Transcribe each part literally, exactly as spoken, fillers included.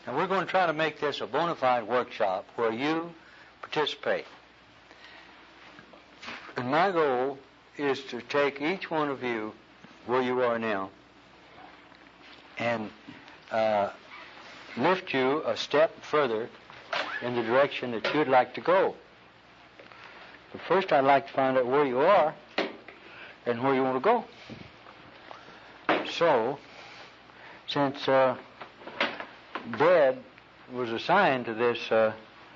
And we're going to try to make this a bona fide workshop where you participate. And my goal is to take each one of you where you are now and uh, lift you a step further in the direction that you'd like to go. But first I'd like to find out where you are and where you want to go. So, since uh, Dad was assigned to this, uh,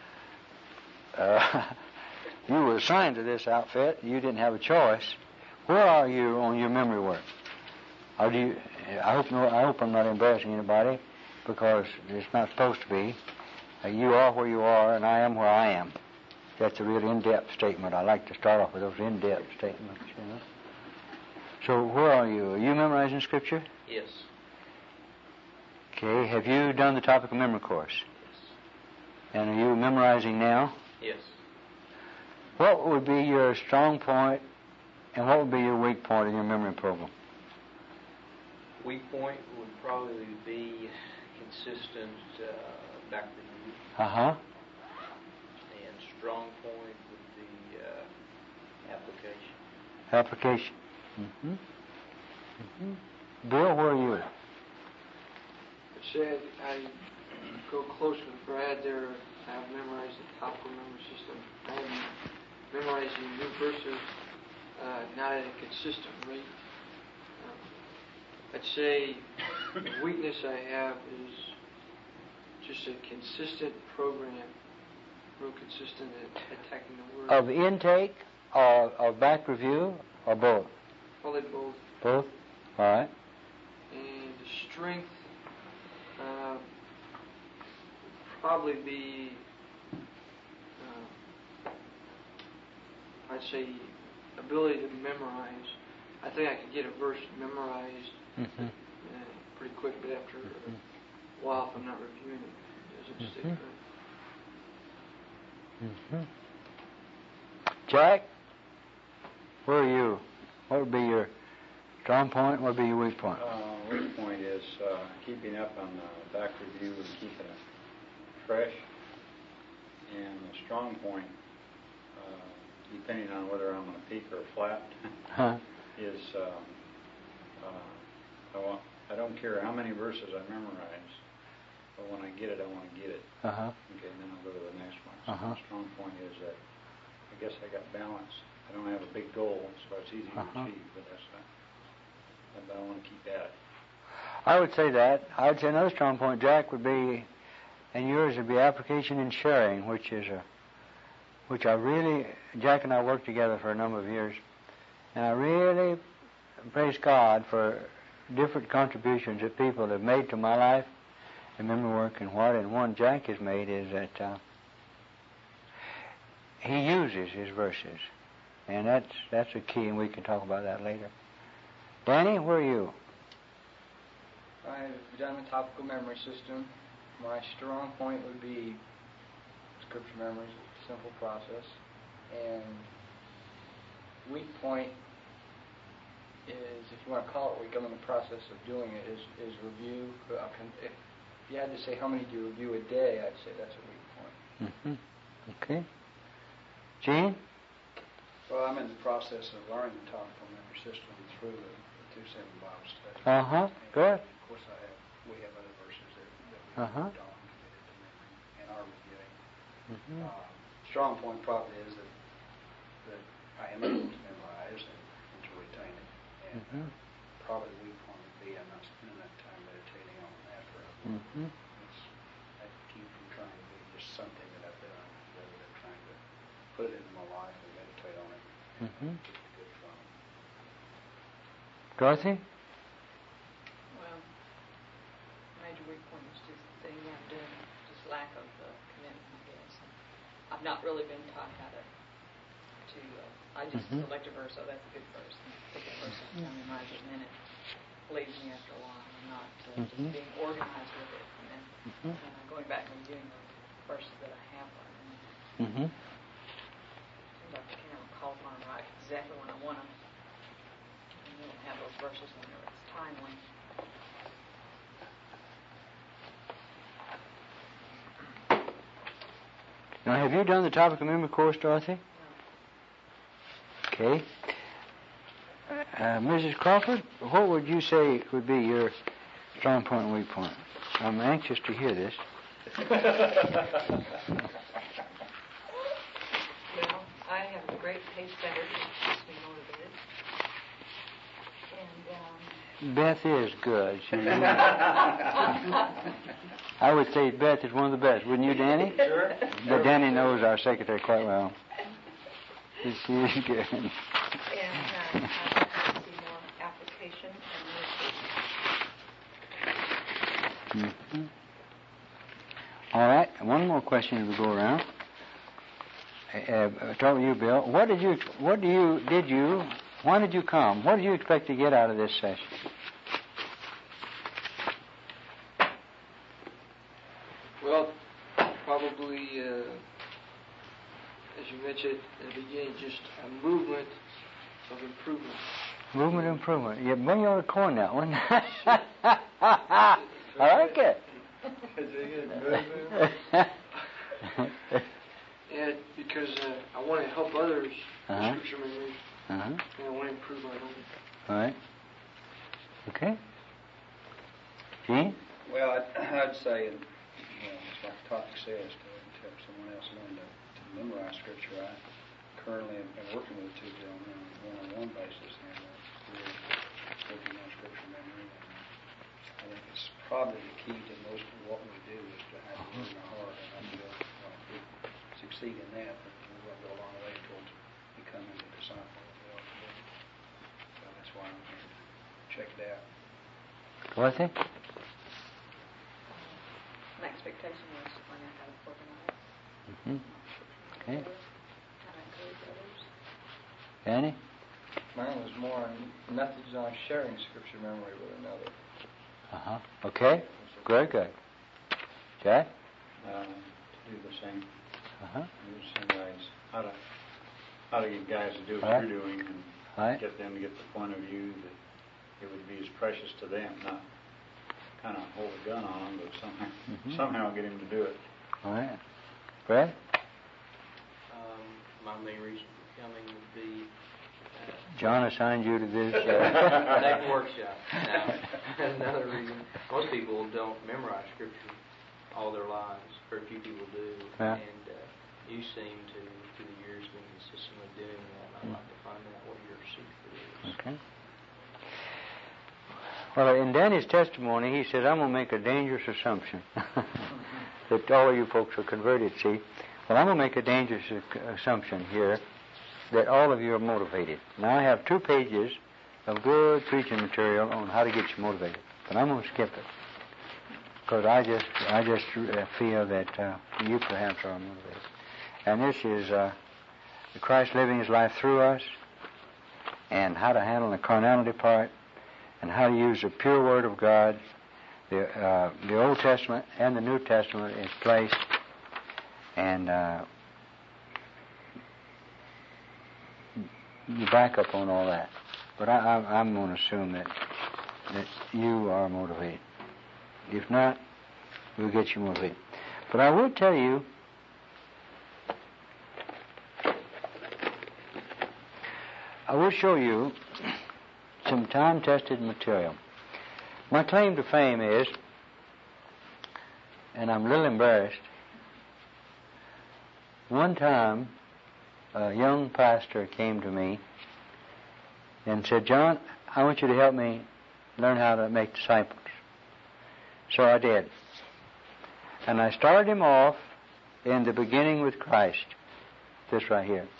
uh, you were assigned to this outfit, you didn't have a choice. Where are you on your memory work? Or do you, I hope no, I hope I'm not embarrassing anybody, because it's not supposed to be. Uh, you are where you are, and I am where I am. That's a real in-depth statement. I like to start off with those in-depth statements, you know. So where are you? Are you memorizing Scripture? Yes. Okay. Have you done the topical memory course? Yes. And are you memorizing now? Yes. What would be your strong point, and what would be your weak point in your memory program? Weak point would probably be consistent uh, back review. Uh-huh. And strong point would be uh, application. Application. Mm-hmm. Mm-hmm. Bill, where are you? I said I go close with Brad there. I have memorized the topical memory system. I am memorizing new verses, uh, not at a consistent rate. Um, I'd say the weakness I have is just a consistent program, real consistent at attacking the word. Of intake, or of back review, or both? Probably both. Both? All right. And the strength uh, probably be, uh, I'd say, ability to memorize. I think I could get a verse memorized mm-hmm. uh, pretty quick, but after mm-hmm. a while, if I'm not reviewing it, it doesn't mm-hmm. stick Mm-hmm. right. Jack, where are you? What would be your strong point? What would be your weak point? Uh, weak point is uh, keeping up on the back review and keeping it fresh. And the strong point, uh, depending on whether I'm on a peak or a flat, huh? is um, uh, I, want, I don't care how many verses I memorize, but when I get it, I want to get it. Uh-huh. Okay, and then I'll go to the next one. So uh-huh. the strong point is that I guess I got balance. I don't have a big goal, so it's easy to uh-huh. achieve, but that's not. But I want to keep at it. I would say that. I would say another strong point, Jack, would be, and yours would be application and sharing, which is a, which I really, Jack and I worked together for a number of years, and I really praise God for different contributions that people have made to my life and memory work and what, and one Jack has made is that uh, he uses his verses, and that's that's a key, and we can talk about that later. Danny, where are you? I've done the topical memory system. My strong point would be scripture memory, simple process, and weak point is, if you want to call it weak, I'm in the process of doing it, is, is review. If you had to say how many do you review a day, I'd say that's a weak point. Mm-hmm. Okay. Gene? Well, I'm in the process of learning the topical memory system through the, the two seven Bible study. Uh-huh. And Good. Of course, I have we have other verses that, that we Uh-huh. have done committed to memory and are reviewing. Mm-hmm. Uh, strong point probably is that that I am able to memorize and, and to retain it. And Mm-hmm. uh, probably the weak point would be I'm not spending that time meditating on it after I've learned. Mm-hmm. It's, I keep from trying to be just something that I've done, rather than trying to put it into my life and meditate on it. Mm-hmm. Keep a good flow. Dorothy? Well, major weak point is just the thing I'm doing, just lack of uh, commitment, I guess. I've not really been taught how to, to uh, I just Mhm. select a verse, oh, that's a good verse, and pick a verse up and memorize it, and then it leaves me after a while. I'm not uh, Mhm. just being organized with it, and then Mhm. uh, going back and reviewing the verses that I have learned. And Mm-hmm. seems like I can't recall when I write exactly when I want them. And you don't have those verses whenever it's timely. Now, have you done the topic of memory course, Dorothy? Okay. Uh, Missus Crawford, what would you say would be your strong point and weak point? I'm anxious to hear this. Well, I have a great pace setter that keeps me motivated. And, um... Beth is good. She I would say Beth is one of the best. Wouldn't you, Danny? Sure. But Danny knows our secretary quite well. She is good. And uh, I'd like to see more application and more Mm-hmm. All right, one more question as we go around. Uh, uh, start with you, Bill. What did you? What do you? Did you? Why did you come? What did you expect to get out of this session? Well, probably, uh, as you mentioned at the beginning, just a movement of improvement. Movement improvement. You bring your corn that one. I like it. And because uh, I want to help others with Uh-huh. scripture memory, Uh-huh. and I want to improve my own. All right. Okay. Gene? Well, I'd, I'd say, you know, just like the topic says, to, to help someone else learn to, to memorize Scripture. I currently am am working with two gentlemen on a one-on-one basis, and uh, we're working on Scripture memory. And I think it's probably the key to most of what we do is to have it in our heart. And I feel well, if we succeed in that, then we'll go a long way towards becoming a disciple of the Lord. So that's why I'm here to check it out. Dorothy? My expectation was to find out how to organize. Mm-hmm. Okay. How to encourage others. Danny? Mine was more on methods on sharing scripture memory with another. Uh-huh. Okay. Good, good. Jack? Uh, to do the same, Uh-huh. do the same ways. How to, how to get guys to do what All right. you're doing and All right. get them to get the point of view that it would be as precious to them, not kind of hold a gun on them, but somehow, Mhm. somehow get him to do it. All right. Fred? Um, my main reason for coming would be uh, John assigned you to this. Uh, next workshop. Now, another reason, most people don't memorize Scripture all their lives. Very few people do. Yeah. And uh, you seem to, through the years, been consistently doing that. And I'd like to find out what your secret is. Okay. Well, in Danny's testimony, he said, I'm going to make a dangerous assumption that all of you folks are converted, see. Well, I'm going to make a dangerous assumption here that all of you are motivated. Now, I have two pages of good preaching material on how to get you motivated, but I'm going to skip it because I just I just uh, feel that uh, you perhaps are motivated. And this is uh, Christ living His life through us and how to handle the carnality part, and how to use the pure Word of God, the uh, the Old Testament and the New Testament is placed, and uh, you back up on all that. But I, I, I'm going to assume that that you are motivated. If not, we'll get you motivated. But I will tell you, I will show you some time-tested material. My claim to fame is, and I'm a little embarrassed, one time a young pastor came to me and said, John, I want you to help me learn how to make disciples. So I did. And I started him off in the beginning with Christ, this right here.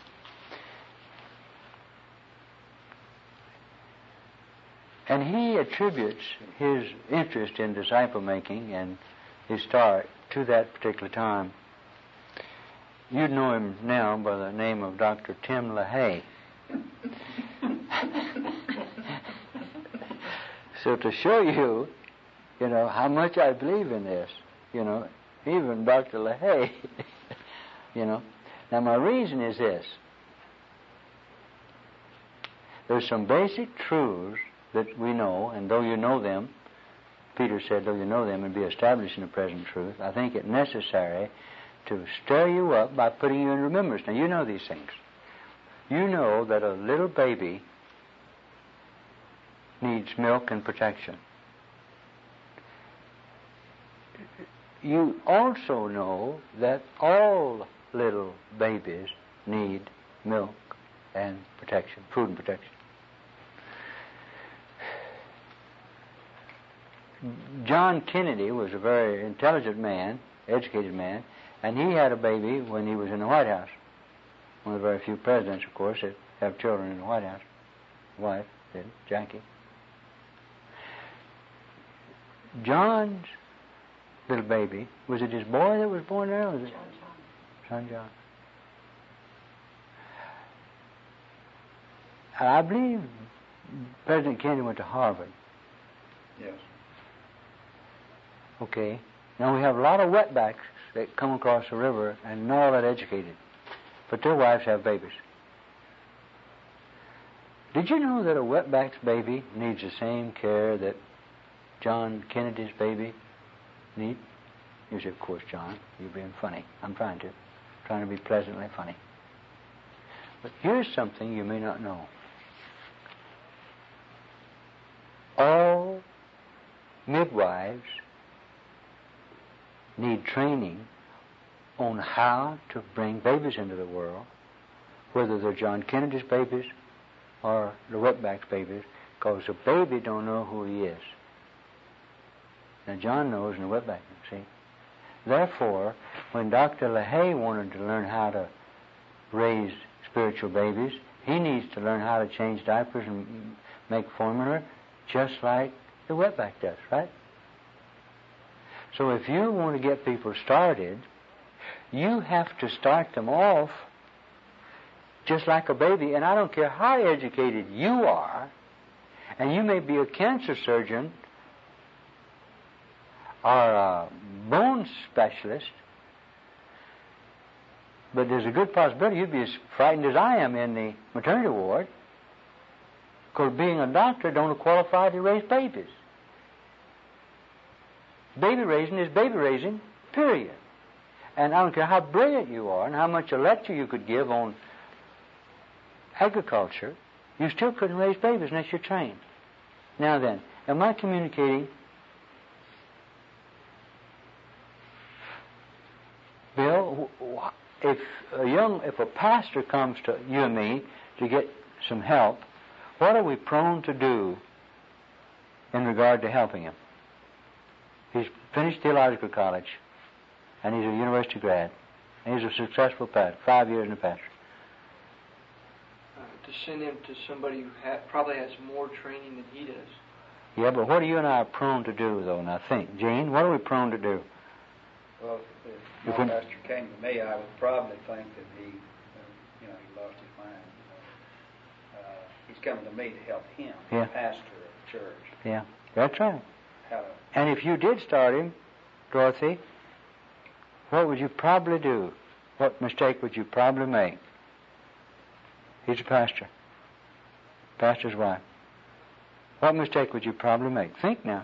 And he attributes his interest in disciple making and his start to that particular time. You'd know him now by the name of Doctor Tim LaHaye. So to show you, you know, how much I believe in this, you know, even Doctor LaHaye, you know. Now my reason is this. There's some basic truths that we know, and though you know them, Peter said, though you know them and be established in the present truth, I think it necessary to stir you up by putting you in remembrance. Now, you know these things. You know that a little baby needs milk and protection. You also know that all little babies need milk and protection, food and protection. John Kennedy was a very intelligent man, educated man, and he had a baby when he was in the White House. One of the very few presidents, of course, that have children in the White House. Wife did, Jackie. John's little baby, was it his boy that was born there? Or was it John John. Son John. I believe President Kennedy went to Harvard. Yes. Okay. Now we have a lot of wetbacks that come across the river and not all that educated, but their wives have babies. Did you know that a wetback's baby needs the same care that John Kennedy's baby need? You say, of course, John, you're being funny. I'm trying to. Trying to be pleasantly funny. But here's something you may not know. All midwives need training on how to bring babies into the world, whether they're John Kennedy's babies or the wetback's babies, because the baby don't know who he is. Now, John knows and the wetback, see? Therefore, when Doctor LaHaye wanted to learn how to raise spiritual babies, he needs to learn how to change diapers and make formula just like the wetback does, right? So if you want to get people started, you have to start them off just like a baby. And I don't care how educated you are, and you may be a cancer surgeon or a bone specialist, but there's a good possibility you'd be as frightened as I am in the maternity ward, because being a doctor don't qualify to raise babies. Baby raising is baby raising, period. And I don't care how brilliant you are and how much a lecture you could give on agriculture, you still couldn't raise babies unless you're trained. Now then, am I communicating? Bill, if a young, if a pastor comes to you and me to get some help, what are we prone to do in regard to helping him? He's finished theological college, and he's a university grad, and he's a successful pastor, five years in the pastor. Uh, to send him to somebody who ha- probably has more training than he does. Yeah, but what are you and I prone to do, though? Now think, Gene, what are we prone to do? Well, if, if If my we- pastor came to me, I would probably think that he, uh, you know, he lost his mind. You know. Uh, he's coming to me to help him, Yeah. the pastor of the church. Yeah, that's right. How to, And if you did start him, Dorothy, what would you probably do? What mistake would you probably make? He's a pastor. Pastor's wife. What mistake would you probably make? Think now.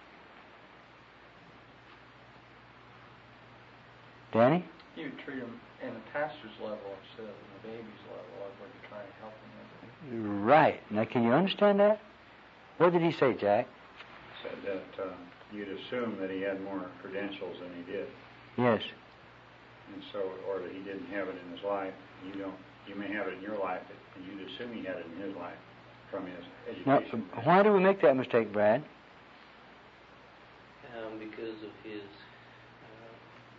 Danny? You would treat them in the pastor's level instead of in the baby's level of where you're trying to help them. Right. Now, can you understand that? What did he say, Jack? Said that uh, you'd assume that he had more credentials than he did, Yes. and so, or that he didn't have it in his life. You don't. You may have it in your life, and you'd assume he had it in his life from his Now, education. why do we make that mistake, Brad? Um, because of his uh,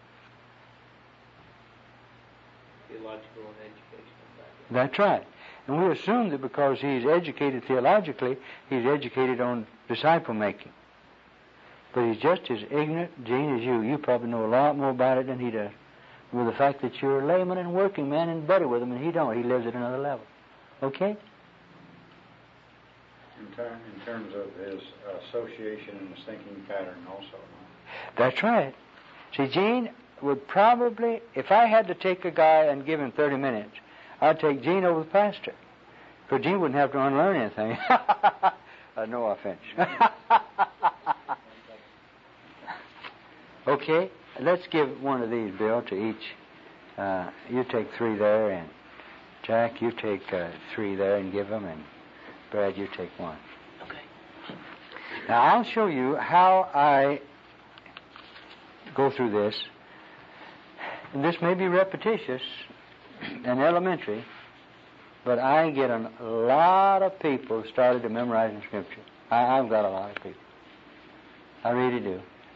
theological and educational background. That's right. And we assume that because he's educated theologically, he's educated on disciple making. But he's just as ignorant, Gene, as you. You probably know a lot more about it than he does. With the fact that you're a layman and working man and better with him, and he don't. He lives at another level. Okay? In, term, in terms of his association and his thinking pattern also. That's right. See, Gene would probably, if I had to take a guy and give him thirty minutes, I'd take Gene over the pastor. Because Gene wouldn't have to unlearn anything. uh, no offense. Okay, let's give one of these, Bill, to each. Uh, you take three there, and Jack, you take uh, three there and give them, and Brad, you take one. Okay. Now, I'll show you how I go through this. And this may be repetitious and elementary, but I get a lot of people started to memorizing Scripture. I, I've got a lot of people. I really do.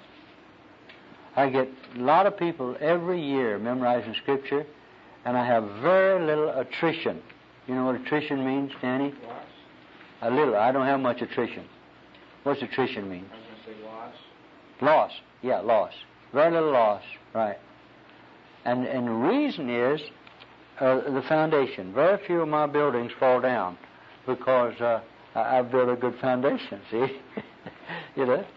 I get a lot of people every year memorizing Scripture, and I have very little attrition. You know what attrition means, Danny? Loss. A little. I don't have much attrition. What's attrition mean? I was going to say loss. Loss. Yeah, loss. Very little loss. Right. And and the reason is uh, the foundation. Very few of my buildings fall down because uh, I, I've built a good foundation. See, you know.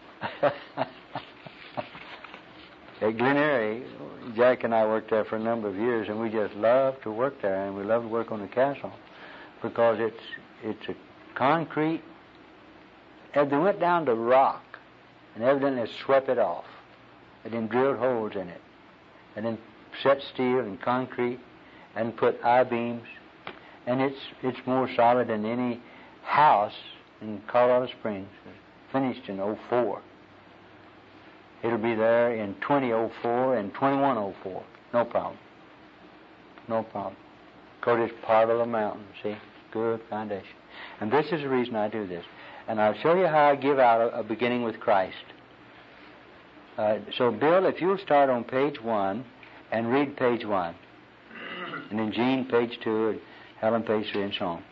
At Glen Eyrie, Jack and I worked there for a number of years, and we just loved to work there, and we loved to work on the castle because it's it's a concrete. And they went down to rock, and evidently swept it off, and then drilled holes in it, and then set steel and concrete, and put I-beams, and it's it's more solid than any house in Colorado Springs. Finished in oh four. It'll be there in twenty oh four and twenty-one oh four. No problem. No problem. Because it's part of the mountain, see? Good foundation. And this is the reason I do this. And I'll show you how I give out a, a beginning with Christ. Uh, so, Bill, if you'll start on page one and read page one. And then Jean, page two, and Helen, page three, and so on.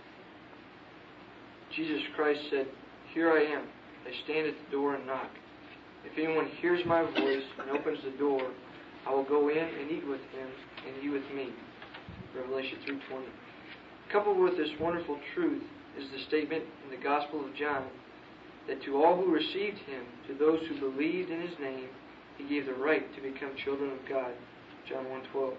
Jesus Christ said, "Here I am. I stand at the door and knock. If anyone hears my voice and opens the door, I will go in and eat with him and he with me." Revelation three twenty. Coupled with this wonderful truth is the statement in the Gospel of John that to all who received him, to those who believed in his name, he gave the right to become children of God. John one twelve.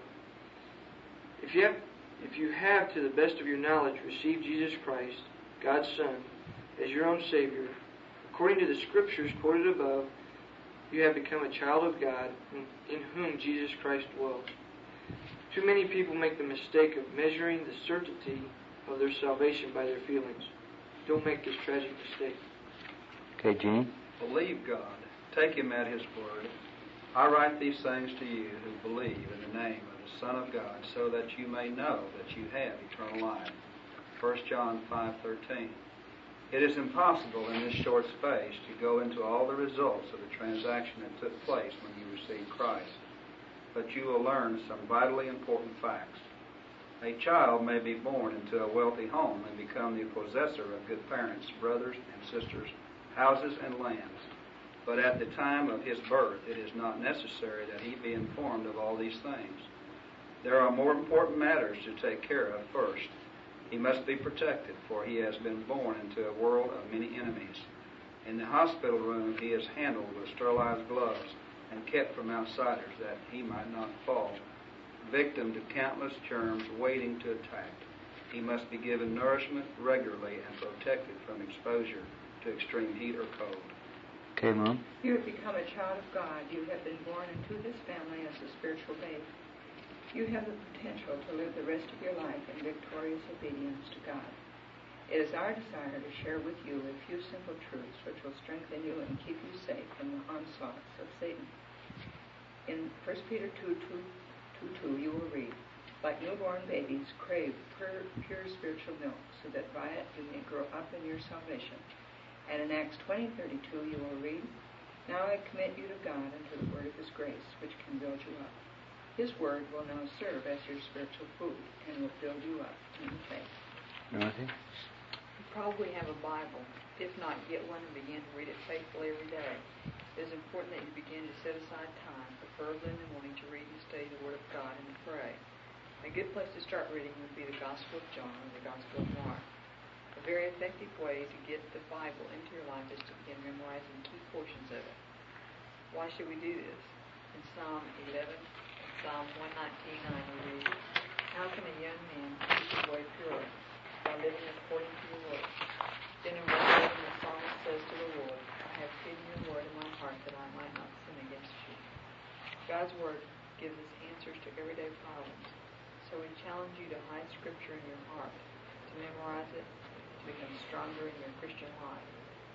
If you have, if you have, to the best of your knowledge, received Jesus Christ, God's Son, as your own Savior, according to the Scriptures quoted above, you have become a child of God, in whom Jesus Christ dwells. Too many people make the mistake of measuring the certainty of their salvation by their feelings. Don't make this tragic mistake. Okay, Gene? Believe God. Take him at his word. I write these things to you who believe in the name of the Son of God, so that you may know that you have eternal life. First John five thirteen. It is impossible in this short space to go into all the results of the transaction that took place when you received Christ, but you will learn some vitally important facts. A child may be born into a wealthy home and become the possessor of good parents, brothers and sisters, houses and lands. But at the time of his birth, it is not necessary that he be informed of all these things. There are more important matters to take care of first. He must be protected, for he has been born into a world of many enemies. In the hospital room, he is handled with sterilized gloves and kept from outsiders that he might not fall, victim to countless germs waiting to attack. He must be given nourishment regularly and protected from exposure to extreme heat or cold. Okay, Mom. You have become a child of God. You have been born into this family as a spiritual babe. You have the potential to live the rest of your life in victorious obedience to God. It is our desire to share with you a few simple truths which will strengthen you and keep you safe from the onslaughts of Satan. In First Peter two two, you will read, "Like newborn babies, crave pure, pure spiritual milk, so that by it you may grow up in your salvation." And in Acts twenty thirty-two, you will read, "Now I commit you to God and to the word of his grace, which can build you up." His word will now serve as your spiritual food and will build you up in the faith. Dorothy? You probably have a Bible. If not, get one and begin to read it faithfully every day. It is important that you begin to set aside time, preferably in the morning, to read and study the Word of God and to pray. A good place to start reading would be the Gospel of John or the Gospel of Mark. A very effective way to get the Bible into your life is to begin memorizing key portions of it. Why should we do this? In Psalm eleven, Psalm one nineteen nine, we read, "How can a young man keep his way pure? By living according to your word." Then in verse eleven, the psalmist says to the Lord, "I have hidden your word in my heart that I might not sin against you. God's word gives us answers to everyday problems. So we challenge you to hide Scripture in your heart, to memorize it, to become stronger in your Christian life.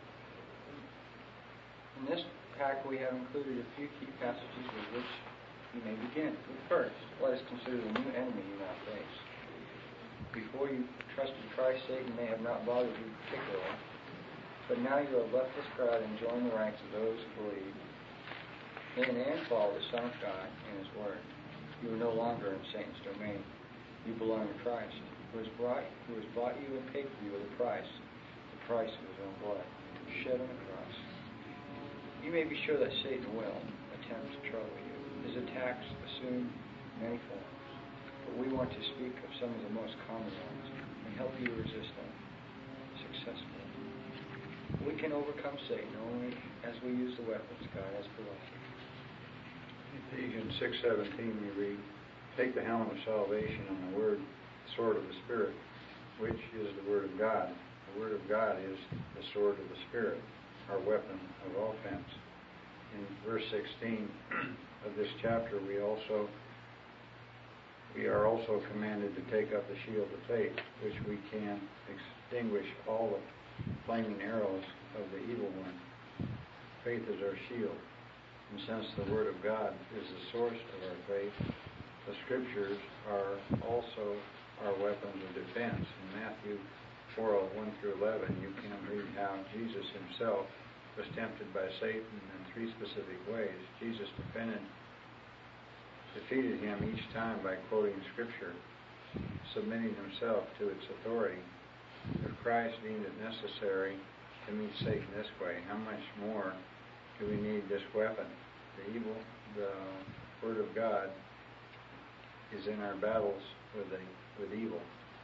In this pack, we have included a few key passages with which you may begin. First, let us consider the new enemy you now face. Before you trusted Christ, Satan may have not bothered you particularly, but now you have left this crowd and joined the ranks of those who believe in and follow the Son of God and His Word. You are no longer in Satan's domain. You belong to Christ, who has brought, who has bought you and paid for you with a price, the price of His own blood, shed on the cross. You may be sure that Satan will attempt to trouble you. His attacks assume many forms, but we want to speak of some of the most common ones and help you resist them successfully. We can overcome Satan only as we use the weapons God has provided. Ephesians six seventeen we read, "Take the helmet of salvation and the word, sword of the Spirit, which is the Word of God." The Word of God is the sword of the Spirit, our weapon of offense. In verse sixteen of this chapter, we also we are also commanded to take up the shield of faith, which we can extinguish all the flaming arrows of the evil one. Faith is our shield. And since the Word of God is the source of our faith, the Scriptures are also our weapons of defense. In Matthew four, one through eleven, you can read how Jesus himself was tempted by Satan in three specific ways. Jesus defended, defeated him each time by quoting Scripture, submitting himself to its authority. If Christ deemed it necessary to meet Satan this way, how much more do we need this weapon? The evil, the Word of God is in our battles with the, with evil.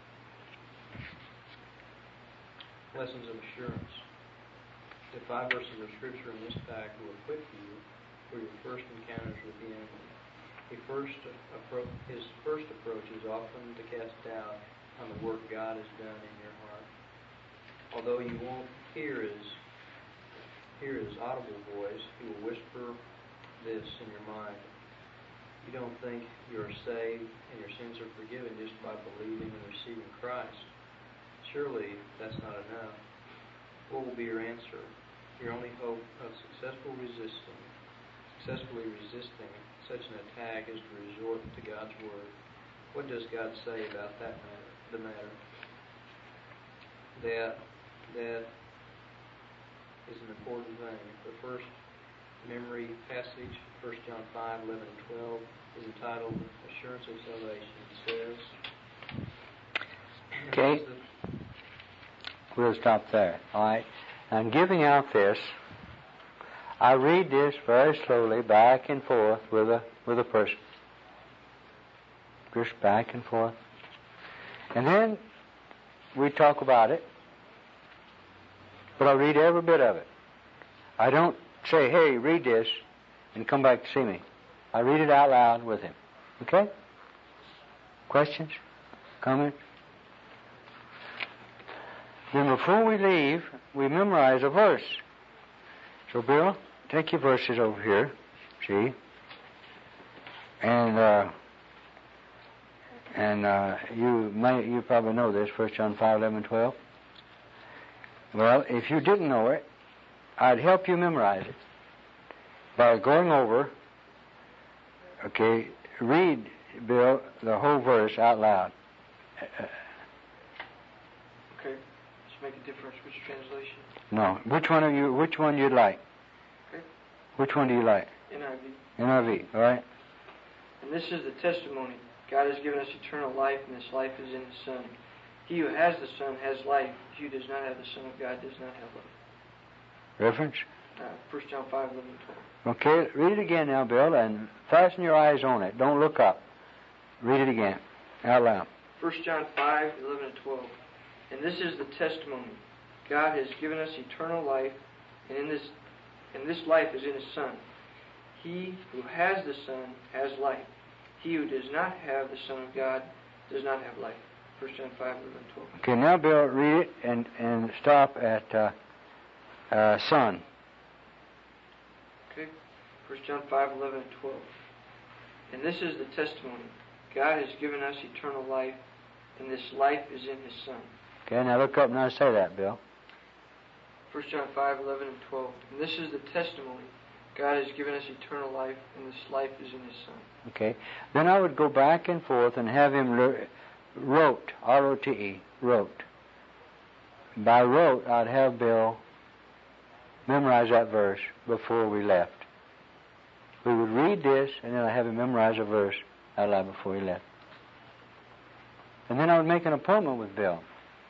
Lessons of assurance. The five verses of Scripture in this pack will equip you for your first encounters with the enemy. He first appro- his first approach is often to cast doubt on the work God has done in your heart. Although you won't hear his hear his audible voice, he will whisper this in your mind. You don't think you are saved and your sins are forgiven just by believing and receiving Christ. Surely that's not enough. What will be your answer? Your only hope of successful resisting, successfully resisting such an attack is to resort to God's Word. What does God say about that matter, the matter? That that is an important thing. The first memory passage, First John five, eleven and twelve, is entitled Assurance of Salvation. It says, okay, we'll stop there. All right. I'm giving out this. I read this very slowly, back and forth with a with a person. Just back and forth. And then we talk about it. But I read every bit of it. I don't say, hey, read this, and come back to see me. I read it out loud with him. Okay? Questions? Comments? Then before we leave, we memorize a verse. So, Bill, take your verses over here. See? And uh, and uh, you may you probably know this, First John five, eleven, twelve. Well, if you didn't know it, I'd help you memorize it by going over, okay, read, Bill, the whole verse out loud. Okay. Does it make a difference which translation? No. Which one of you, which one you'd like? Okay. Which one do you like? N I V. N I V, all right? And this is the testimony. God has given us eternal life, and this life is in His Son. He who has the Son has life. He who does not have the Son of God does not have life. Reference? Uh, First John five, eleven, twelve. Okay, read it again now, Bill, and fasten your eyes on it. Don't look up. Read it again, out loud. First John five, eleven, and twelve. And this is the testimony. God has given us eternal life, and in this, and this life is in His Son. He who has the Son has life. He who does not have the Son of God does not have life. First John five, eleven, twelve. Okay, now, Bill, read it and, and stop at uh, uh, Son. specific. First John five, eleven, and twelve. And this is the testimony. God has given us eternal life, and this life is in His Son. Okay, now look up and I say that, Bill. First John five, eleven, and twelve. And this is the testimony. God has given us eternal life, and this life is in His Son. Okay. Then I would go back and forth and have him le- wrote, R O T E, wrote. By rote, I'd have Bill memorize that verse before we left. We would read this, and then I'd have him memorize a verse out loud before he left. And then I would make an appointment with Bill.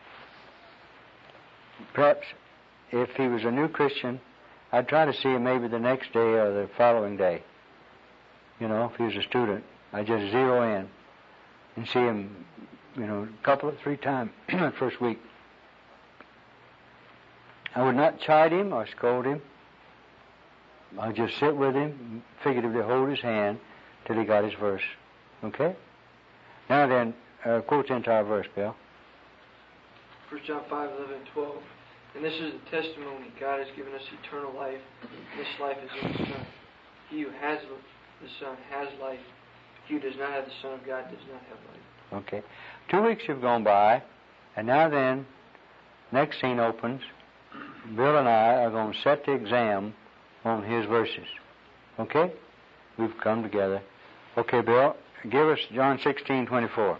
Perhaps if he was a new Christian, I'd try to see him maybe the next day or the following day. You know, if he was a student, I'd just zero in and see him, you know, a couple of, three times the first week. I would not chide him or scold him. I'd just sit with him, figuratively hold his hand till he got his verse. Okay? Now then, uh, quote the entire verse, Bill. First John five, eleven, and twelve. And this is the testimony. God has given us eternal life. This life is in the Son. He who has the Son has life. He who does not have the Son of God does not have life. Okay. Two weeks have gone by, and now then, next scene opens. Bill and I are going to set the exam on his verses. Okay? We've come together. Okay, Bill, give us John sixteen, twenty-four.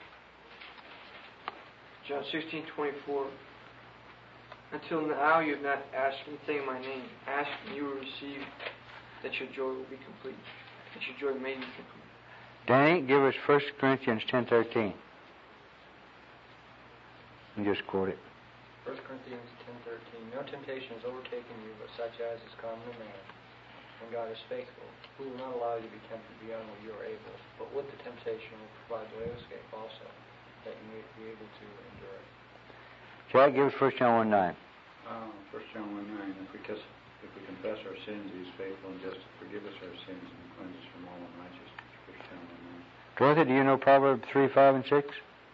John sixteen, twenty-four. Until now you have not asked anything in my name. Ask and you will receive, that your joy will be complete. That your joy may be complete. Danny, give us First Corinthians ten, thirteen. And just quote it. First Corinthians ten, thirteen. No temptation has overtaken you, but such as is common to man. And God is faithful, who will not allow you to be tempted beyond what you are able, but with the temptation will provide the way of escape also, that you may be able to endure it. Jack, give us First John one, nine. Um, First John one, nine. If we, kiss, if we confess our sins, He is faithful and just to forgive us our sins and cleanse us from all unrighteousness. First John one, nine. Dorothy, do you know Proverbs three, five, and six?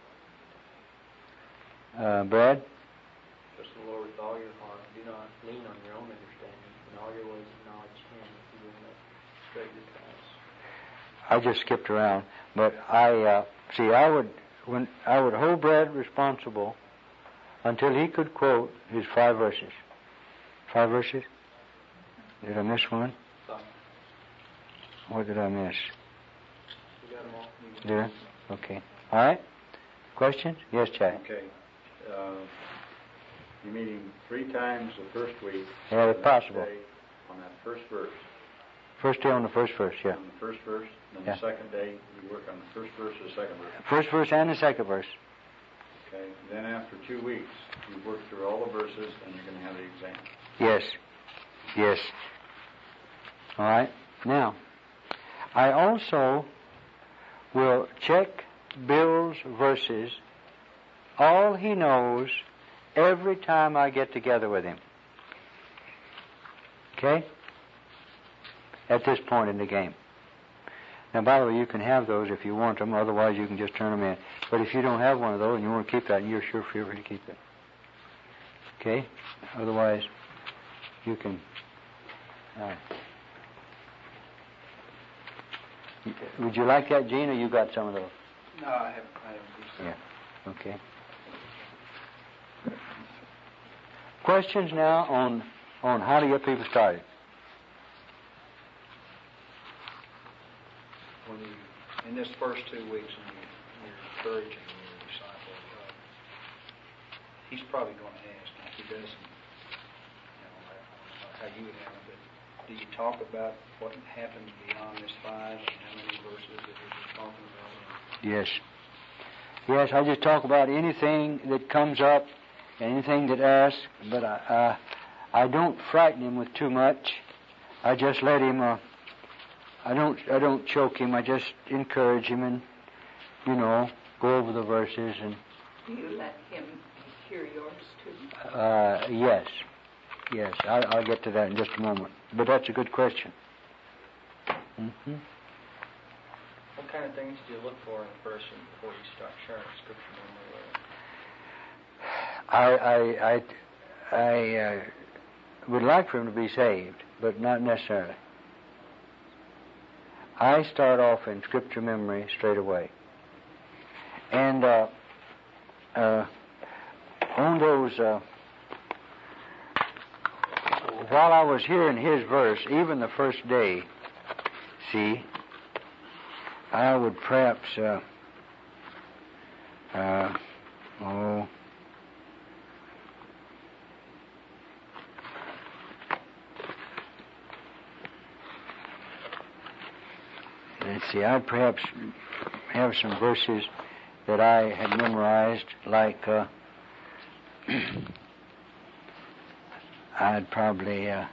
Uh, Brad? Trust the Lord with all your heart. Do not lean on your own understanding. In all your ways acknowledge Him. He will make straight your paths. I just skipped around, but I uh, see. I would when I would hold Brad responsible until he could quote his five verses. Five verses. Did I miss one? Five. What did I miss? You got them all. You Did I? Okay. All right. Questions? Yes, Jack. Okay. Uh, you're meeting three times the first week. Yeah, if the next possible. day on that first verse. First day on the first verse, yeah. On the first verse, then Yeah. the second day you work on the first verse or the second verse. First verse and the second verse. Okay. Then after two weeks, you work through all the verses, and you're going to have the exam. Yes. Yes. All right. Now, I also will check Bill's verses, all he knows, every time I get together with him. Okay? At this point in the game. Now, by the way, you can have those if you want them. Otherwise, you can just turn them in. But if you don't have one of those and you want to keep that, you're sure free to keep it. Okay? Otherwise, you can... All right. Would you like that, Gene, or you got some of those? No, I haven't. I haven't. Yeah. Okay. Questions now on on how to get people started. When you, in this first two weeks, when you, you're encouraging your disciple, uh, he's probably going to ask, and if he doesn't, you know, I don't know how you would handle it, but do you talk about what happens beyond this five and how many verses that you're just talking about? Yes. Yes, I just talk about anything that comes up, anything that asks, but I, uh, I don't frighten him with too much. I just let him. Uh, I don't. I don't choke him. I just encourage him, and you know, go over the verses and. Do you let him hear yours too? Uh, yes, yes. I'll, I'll get to that in just a moment. But that's a good question. Mm-hmm. What kind of things do you look for in a person before you start sharing Scripture memory with them? I I I, I uh, would like for him to be saved, but not necessarily. I start off in Scripture memory straight away. And uh, uh, on those, uh, while I was hearing his verse, even the first day, see, I would perhaps, uh, uh, oh, let's see, I'd perhaps have some verses that I had memorized, like, uh, I'd probably, uh,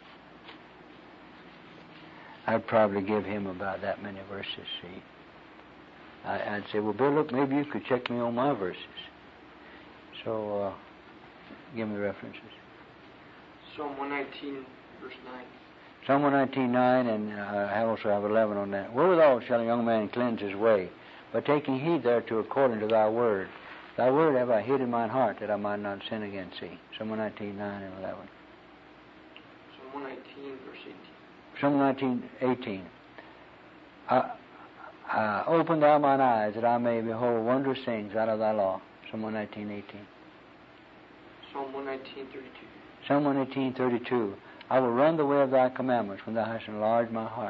I'd probably give him about that many verses, see. I, I'd say, well, Bill, look, maybe you could check me on my verses. So, uh, give me the references. Psalm one nineteen, verse nine. Psalm one nineteen, nine, and uh, I also have eleven on that. Wherewithal shall a young man cleanse his way? By taking heed thereto according to thy word. Thy word have I hid in mine heart, that I might not sin against thee. Psalm one nineteen, nine and eleven. Psalm one nineteen, verse eighteen. Psalm nineteen, eighteen. Uh, uh, open thou mine eyes, that I may behold wondrous things out of thy law. Psalm one nineteen, eighteen. Psalm one nineteen, thirty-two. Psalm one eighteen, thirty-two. I will run the way of thy commandments when thou hast enlarged my heart.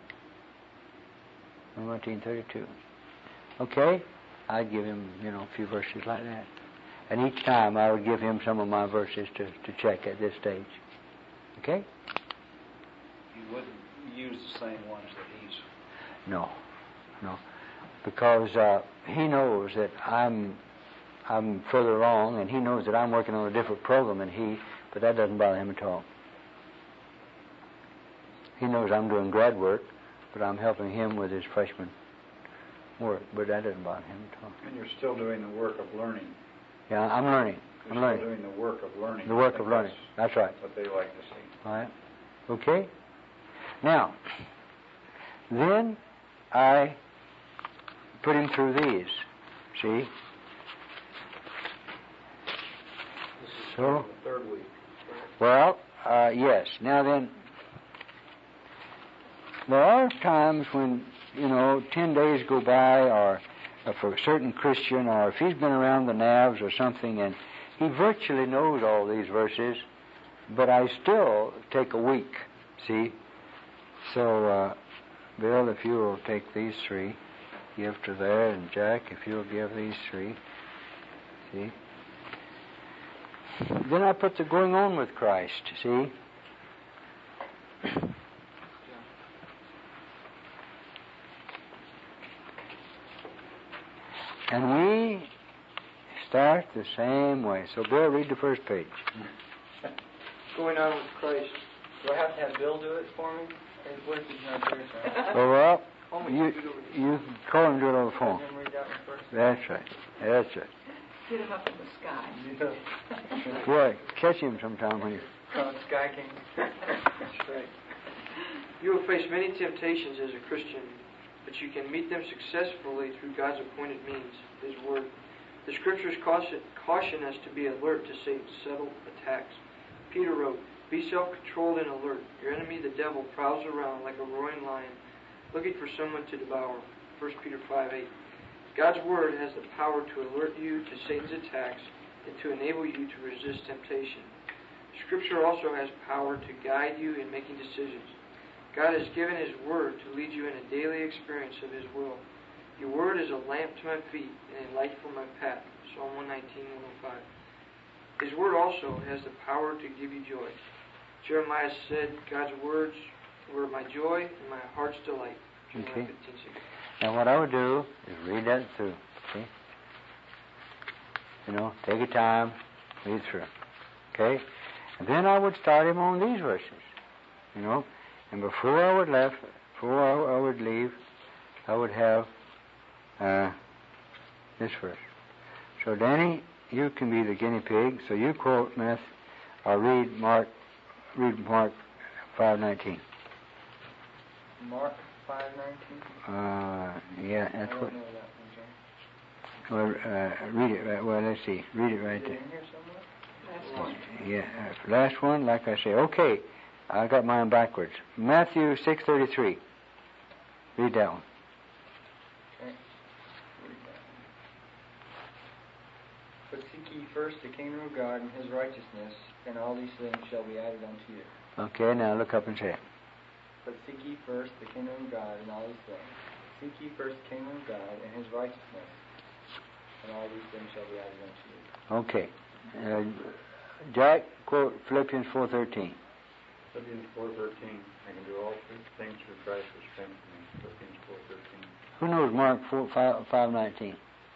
Psalm one nineteen, thirty-two. Okay? I'd give him, you know, a few verses like that. And each time I would give him some of my verses to, to check at this stage. Okay? You wouldn't use the same ones that he's... No. No. Because uh, he knows that I'm I'm further along, and he knows that I'm working on a different program than he, but that doesn't bother him at all. He knows I'm doing grad work, but I'm helping him with his freshman work, but that doesn't bother him at all. And you're still doing the work of learning. Yeah, I'm learning. You're I'm still learning. doing the work of learning. The work I of think learning. That's right. That's what they like to see. All right. Okay? Now, then I put him through these. See? This is So? the third week. Well, uh, yes. Now then, there are times when, you know, ten days go by, or uh, for a certain Christian, or if he's been around the Navs or something, and he virtually knows all these verses, but I still take a week, see? So, uh, Bill, if you will take these three, give to there, and Jack, if you'll give these three, see? Then I put the going on with Christ, see? And we start the same way. So, Bill, read the first page. Going on with Christ. Do I have to have Bill do it for me? Or what if he's not there, sir? Oh, well, Oh, we you, can do it over here. you call him and do it over the phone. Have him read that one first? That's right. That's right. Get him up in the sky. Boy, catch him sometime when you... Oh, Sky King. That's right. You will face many temptations as a Christian, but you can meet them successfully through God's appointed means, His Word. The Scriptures caution, caution us to be alert to Satan's subtle attacks. Peter wrote, "Be self-controlled and alert. Your enemy, the devil, prowls around like a roaring lion, looking for someone to devour." First Peter five eight. God's Word has the power to alert you to Satan's attacks and to enable you to resist temptation. Scripture also has power to guide you in making decisions. God has given His Word to lead you in a daily experience of His will. Your Word is a lamp to my feet and a light for my path. Psalm one nineteen, one oh five. His Word also has the power to give you joy. Jeremiah said, God's words were my joy and my heart's delight. Jeremiah Okay. fifteen six. Now, what I would do is read that through, see? You know, take your time, read through, okay? And then I would start him on these verses, you know? And before I would left, before I would leave, I would have uh, this verse. So, Danny, you can be the guinea pig. So you quote Matthew, or read Mark, read Mark five nineteen. Mark five nineteen? Uh, yeah, that's I what. don't know that one, Jay. Well, uh, read it right. Well, let's see. Read it right Is it there. in here somewhere? Last one. Yeah, uh, last one. Like I say, okay. I got mine backwards. Matthew six thirty three. Read that one. Okay. Read that one. But seek ye first the kingdom of God and his righteousness, and all these things shall be added unto you. Okay, now look up and say it. But seek ye first the kingdom of God and all these things. Seek ye first the kingdom of God and his righteousness, and all these things shall be added unto you. Okay. Uh, Jack, quote Philippians four thirteen. Philippians four thirteen. I can do all things through Christ which strengthens me. Philippians four thirteen. Who knows Mark four, five, five nineteen?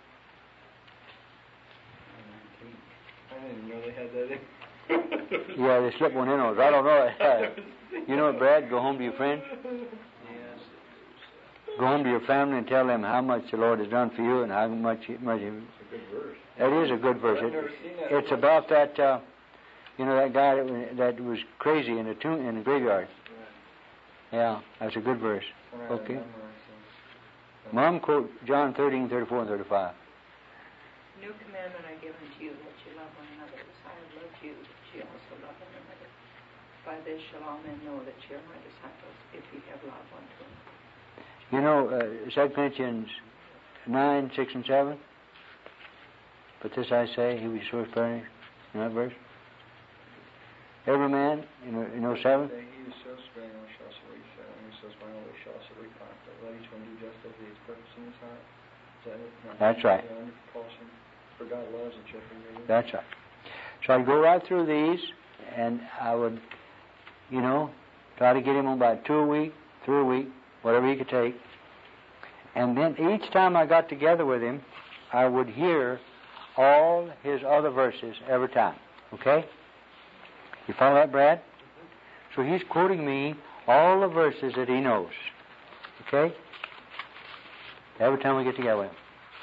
I didn't know they had that in. Yeah, they slipped one in on us. I don't know. You know what, Brad? Go home to your friends. Yes. Go home to your family and tell them how much the Lord has done for you and how much. much It's a good verse. It is a good verse. I've It, never seen that it's verse. about that, uh, you know, that guy that was, that was crazy in the tomb, in the graveyard. Yeah, that's a good verse. When I Okay. remember, so- Mom, quote John thirteen, thirty-four and thirty-five. New commandment I give unto you, that you love one another as I have loved you, that you also love one another. By this shall all men know that you are my disciples, if you have love one to another. You know, uh, Second Corinthians nine, six and seven. But this I say, he was so furnished, in that verse. Every man, you know, you know seven? Say, he who sows sparingly shall also reap sparingly, and who sows bountifully shall also reap bountifully. Let each one do just as he has purpose in his heart. Is that it? No. That's right. Yeah, under compulsion. For God loves a cheerful giver. That's right. So I'd go right through these, and I would, you know, try to get him on about two a week, three a week, whatever he could take. And then each time I got together with him, I would hear all his other verses every time. Okay? You follow that, Brad? So he's quoting me all the verses that he knows. Okay? Every time we get together with him.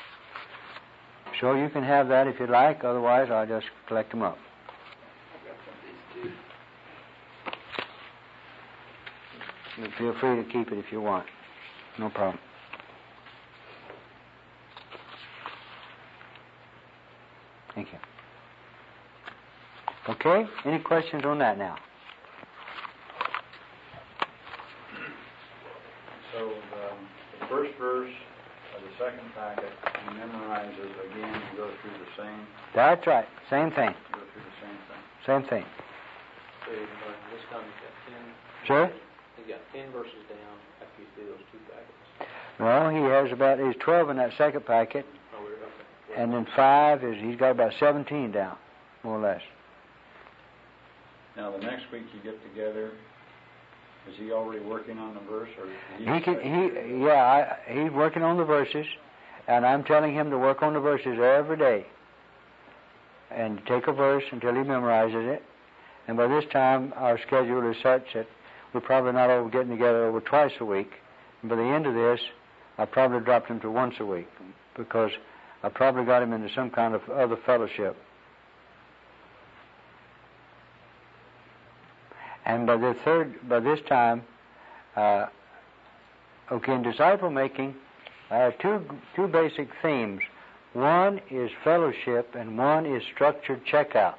So you can have that if you'd like, otherwise I'll just collect them up. You feel free to keep it if you want. No problem. Thank you. Okay? Any questions on that now? So the, the first verse of the second packet, you memorize it again, you go through the same, That's right. Same thing. go through the same thing. Same thing. So uh, this time you've got ten. Sure? You've got ten verses down after you do those two packets. Well, he has about, he's twelve in that second packet, Oh, we're okay. and then five is, he's got about seventeen down, more or less. Now, the next week you get together, is he already working on the verse, or? He can, he, yeah, I, he's working on the verses, and I'm telling him to work on the verses every day. And take a verse until he memorizes it. And by this time, our schedule is such that we're probably not over getting together over twice a week. And by the end of this, I probably dropped him to once a week, because I probably got him into some kind of other fellowship. And by the third, by this time, uh, okay, in disciple making, I have two two basic themes. One is fellowship, and one is structured checkout.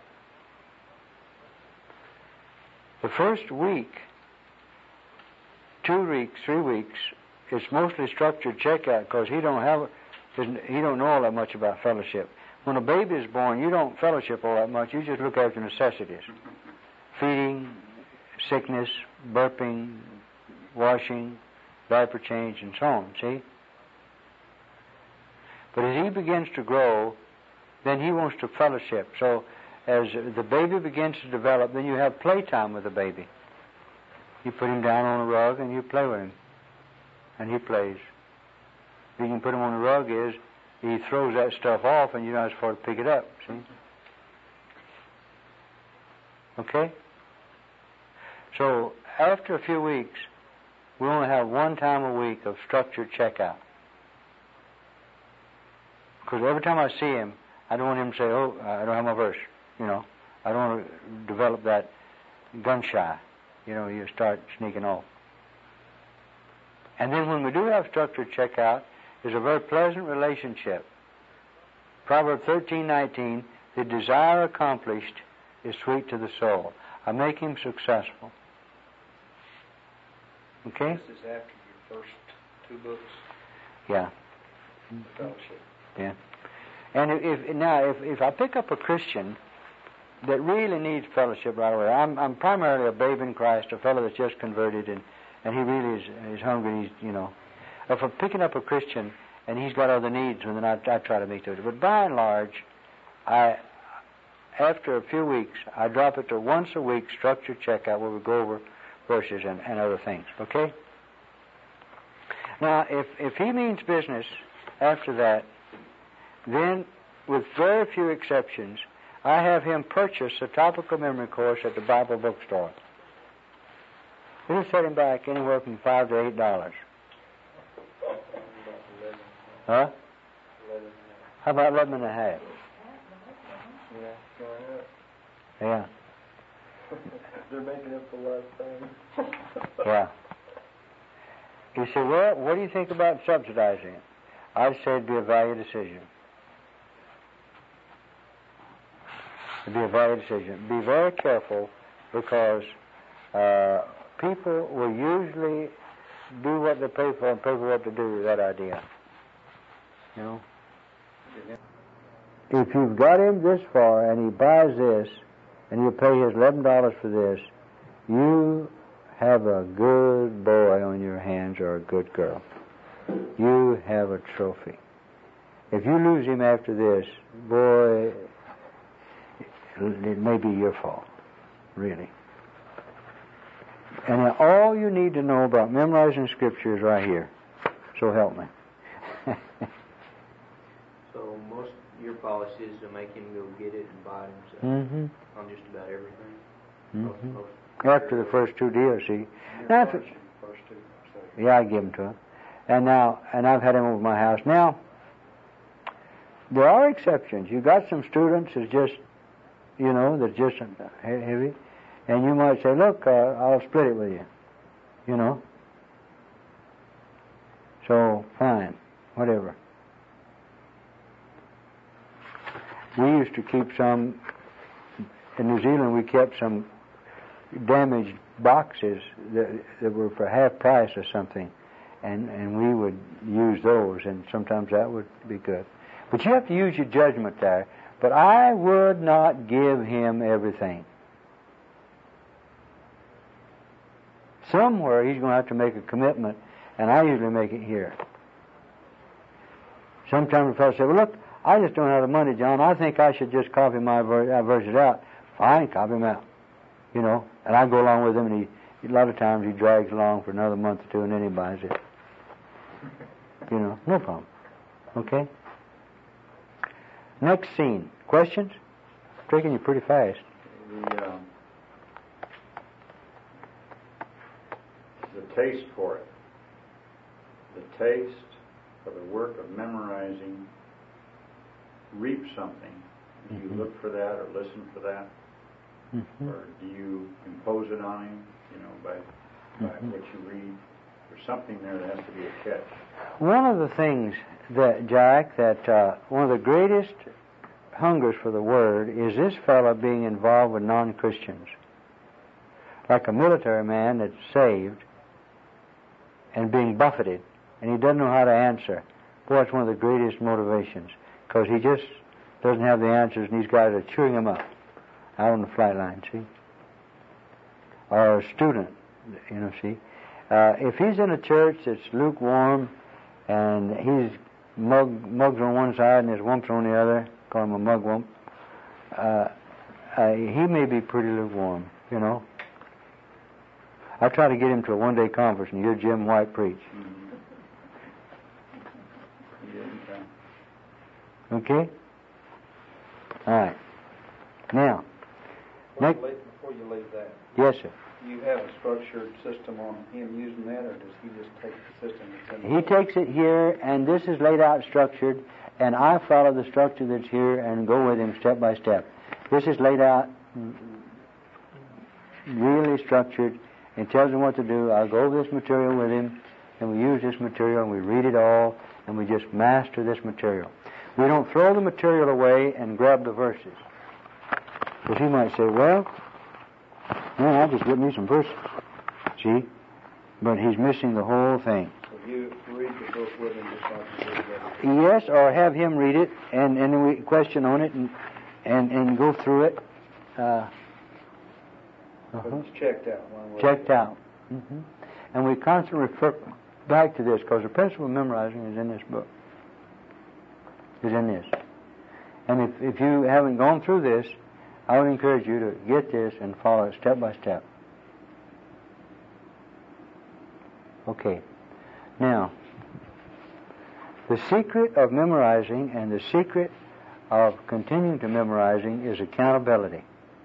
The first week, two weeks, three weeks, it's mostly structured checkout, because he don't have, he don't know all that much about fellowship. When a baby is born, you don't fellowship all that much. You just look after necessities, feeding, sickness, burping, washing, diaper change, and so on, see? But as he begins to grow, then he wants to fellowship. So as the baby begins to develop, then you have playtime with the baby. You put him down on a rug and you play with him. And he plays. You can put him on the rug is, he throws that stuff off and you're not supposed to pick it up, see? Okay? So after a few weeks, we only have one time a week of structured checkout. Because every time I see him, I don't want him to say, oh, I don't have my verse. You know, I don't want to develop that gun shy. You know, you start sneaking off. And then when we do have structured checkout, there's a very pleasant relationship. Proverbs thirteen nineteen, the desire accomplished is sweet to the soul. I make him successful. Okay? This is after your first two books, Yeah. the fellowship. Yeah. And if, if now if if I pick up a Christian that really needs fellowship right away, I'm I'm primarily a babe in Christ, a fellow that's just converted, and, and he really is is hungry. He's you know, if I'm picking up a Christian and he's got other needs, then I I try to meet those. But by and large, I after a few weeks I drop it to once a week structured checkout where we go over verses and, and other things. Okay. Now if if he means business after that, then with very few exceptions, I have him purchase a topical memory course at the Bible bookstore. It'll set him back anywhere from five to eight dollars. Huh? How about eleven and a half? Yeah, going up. Yeah. They're making up for lost time. Yeah. You say, well, what do you think about subsidizing it? I'd say it'd be a value decision. It'd be a value decision. Be very careful because uh, people will usually do what they pay for and pay for what to do with that idea. You know? If you've got him this far and he buys this and you pay his eleven dollars for this, you have a good boy on your hands or a good girl. You have a trophy. If you lose him after this, boy, it may be your fault, really. And all you need to know about memorizing Scripture is right here. So help me. So most your policy is to make him go get it and buy it himself Mm-hmm. on just about everything. Mm-hmm. Most, most After the first two deals, see. Now, if it, First two, so yeah, I give them to him. And now, and I've had him over my house. Now, there are exceptions. You've got some students that's just, you know, that's just heavy. And you might say, look, uh, I'll split it with you. You know. So, fine. Whatever. We used to keep some, in New Zealand we kept some damaged boxes that, that were for half price or something. And, and we would use those, and sometimes that would be good. But you have to use your judgment there. But I would not give him everything. Somewhere he's going to have to make a commitment, and I usually make it here. Sometimes a fellow says, well, look, I just don't have the money, John. I think I should just copy my ver- verses out. Fine, copy them out. You know, and I go along with him, and he, a lot of times he drags along for another month or two, and then he buys it. You know, no problem. Okay? Next scene. Questions? Taking you pretty fast. The, um, the taste for it. The taste for the work of memorizing reap something. Do you Mhm. look for that or listen for that? Mm-hmm. Or do you impose it on him, you know, by, by Mhm. what you read? There's something there that has to be a catch. One of the things that, Jack, that uh, one of the greatest hungers for the Word is this fellow being involved with non-Christians. Like a military man that's saved and being buffeted, and he doesn't know how to answer. Boy, it's one of the greatest motivations, because he just doesn't have the answers, and these guys are chewing him up out on the flight line, see? Or a student, you know, see? Uh, if he's in a church that's lukewarm, and he's mug, mugs on one side and there's wumps on the other, call him a mugwump, uh, uh, he may be pretty lukewarm, you know. I try to get him to a one-day conference and hear Jim White preach. Mm-hmm. Yeah, okay. Okay? All right. Now, Before next, you leave- before you leave that, yes, sir. do you have a structured system on him using that, or does he just take the system that's in He takes it here, and this is laid out structured, and I follow the structure that's here and go with him step by step. This is laid out really structured and tells him what to do. I'll go over this material with him, and we use this material, and we read it all, and we just master this material. We don't throw the material away and grab the verses. Because he might say, well, man, I'll just get me some verses. See? But he's missing the whole thing. So you read read the book with him just like he did the other. Yes, or have him read it, and, and then we question on it, and and, and go through it. Uh, But uh-huh. it's checked out one way. Checked out. hmm And we constantly refer back to this, because the principle of memorizing is in this book. Is in this. And if, if you haven't gone through this, I would encourage you to get this and follow it step by step. Okay. Now, the secret of memorizing and the secret of continuing to memorizing is accountability.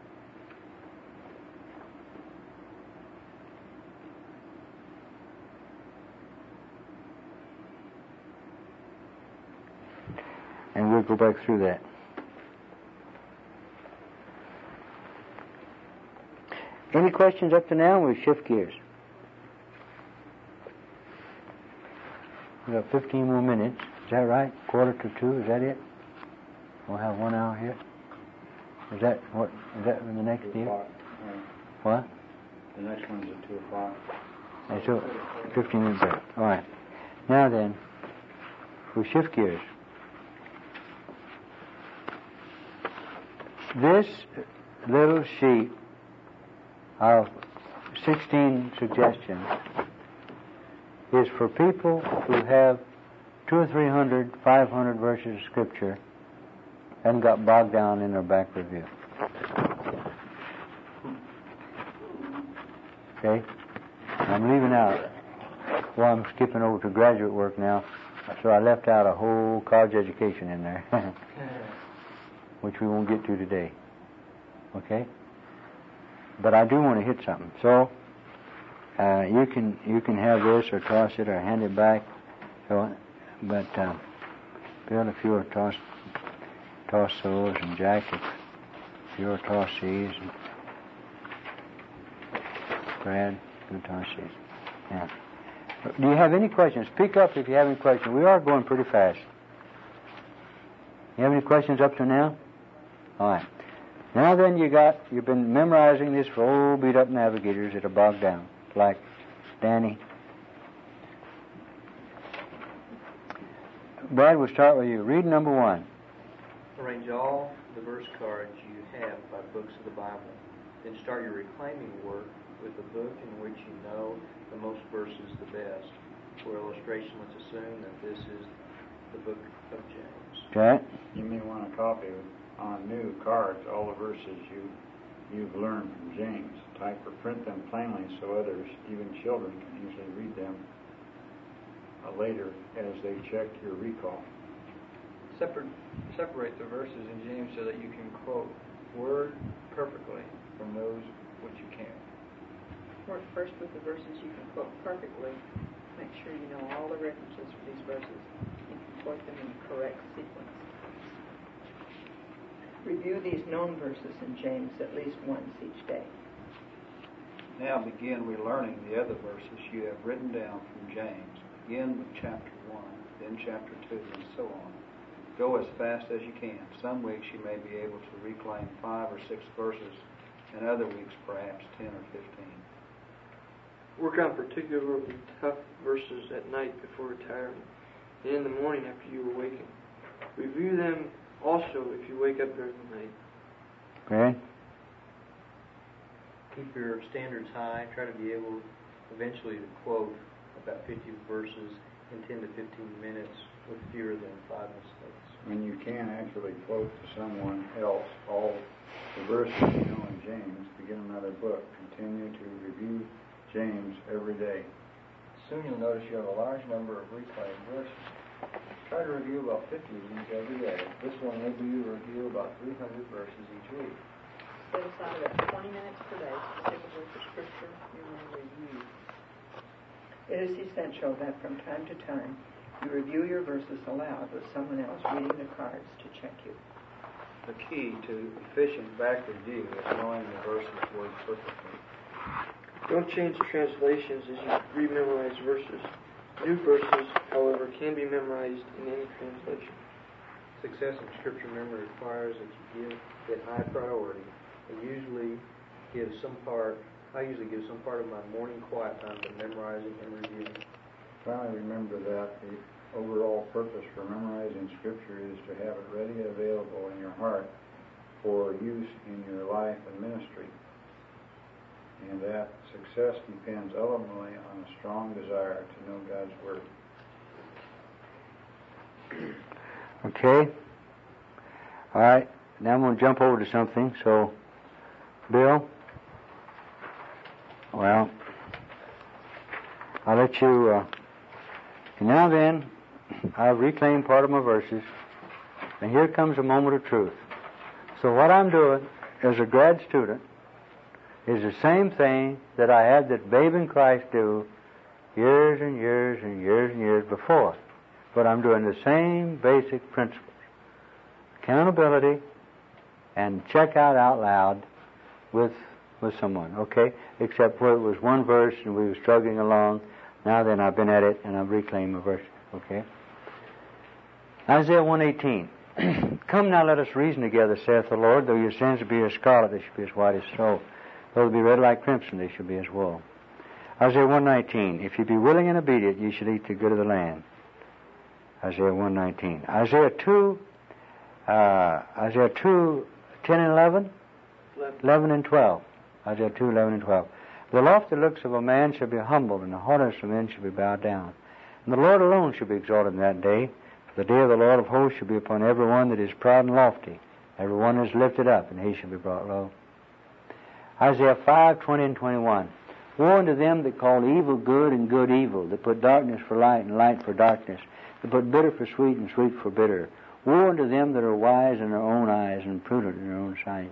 And we'll go back through that. Any questions up to now? We'll shift gears. We've got fifteen more minutes. Is that right? Quarter to two, is that it? We'll have one hour here. Is that what? Is that in the next Two deal? o'clock. Uh, What? The next one's at two o'clock. And so, fifteen minutes break. All right. Now then, we'll shift gears. This little sheet of sixteen suggestions is for people who have two or three hundred, five hundred verses of Scripture and got bogged down in their back review. Okay? I'm leaving out, well, I'm skipping over to graduate work now, so I left out a whole college education in there, which we won't get to today. Okay? But I do want to hit something. So, uh, you can you can have this or toss it or hand it back. So, but uh, Bill, if you will toss toss those, and Jack, if you will toss these, and Brad, you toss these. Yeah. Do you have any questions? Speak up if you have any questions. We are going pretty fast. You have any questions up to now? All right. Now then, you got you've been memorizing this for old beat up navigators that are bogged down, like Danny. Brad, we'll start with you. Read number one. Arrange all the verse cards you have by books of the Bible. Then start your reclaiming work with a book in which you know the most verses the best. For illustration, let's assume that this is the book of James. Okay. You may want a copy on new cards, all the verses you, you've learned from James. Type or print them plainly so others, even children, can easily read them uh, later as they check your recall. Separate, separate the verses in James so that you can quote word perfectly from those which you can't. Work first with the verses you can quote perfectly. Make sure you know all the references for these verses. You can quote them in the correct sequence. Review these known verses in James at least once each day. Now begin relearning the other verses you have written down from James. Begin with chapter one, then chapter two, and so on. Go as fast as you can. Some weeks you may be able to reclaim five or six verses, and other weeks perhaps ten or fifteen. Work on particularly tough verses at night before retiring, and in the morning after you awaken. Review them also if you wake up during the night. Okay. Keep your standards high. Try to be able eventually to quote about fifty verses in ten to fifteen minutes with fewer than five mistakes. When you can actually quote to someone else all the verses you know in James, begin another book. Continue to review James every day. Soon you'll notice you have a large number of reclaimed verses. Try to review about fifty of these every day. This will enable you to review about three hundred verses each week. Set aside about twenty minutes per day specifically for Scripture you want to review. It is essential that from time to time you review your verses aloud with someone else reading the cards to check you. The key to efficient back review is knowing the verses word perfectly. Don't change translations as you rememorize verses. New verses, however, can be memorized in any translation. Success in Scripture memory requires that you give it high priority. I usually give some part. I usually give some part of my morning quiet time to memorizing and reviewing. finally remember that the overall purpose for memorizing Scripture is to have it ready and available in your heart for use in your life and ministry. And that success depends ultimately on a strong desire to know God's Word. Okay. All right. Now I'm going to jump over to something. So, Bill, well, I'll let you... Uh, and now then, I've reclaimed part of my verses, and here comes a moment of truth. So what I'm doing as a grad student is the same thing that I had that babe in Christ do years and years and years and years before. But I'm doing the same basic principles. Accountability and check out out loud with with someone, okay? Except where it was one verse and we were struggling along. Now then, I've been at it and I've reclaimed a verse, okay? Isaiah one eighteen. Come now, let us reason together, saith the Lord. Though your sins be as scarlet, they shall be as white as snow. Though they be red like crimson, they shall be as wool. Isaiah one nineteen. If you be willing and obedient, ye shall eat the good of the land. Isaiah one nineteen. Isaiah two, uh, Isaiah two, ten and eleven? eleven and twelve. Isaiah two, eleven and twelve. The lofty looks of a man shall be humbled, and the haughtiness of men shall be bowed down. And the Lord alone shall be exalted in that day. For the day of the Lord of hosts shall be upon every one that is proud and lofty. Every one that is lifted up, and he shall be brought low. Isaiah five, twenty and twenty-one. Woe unto them that call evil good and good evil, that put darkness for light and light for darkness, that put bitter for sweet and sweet for bitter. Woe unto them that are wise in their own eyes and prudent in their own sight.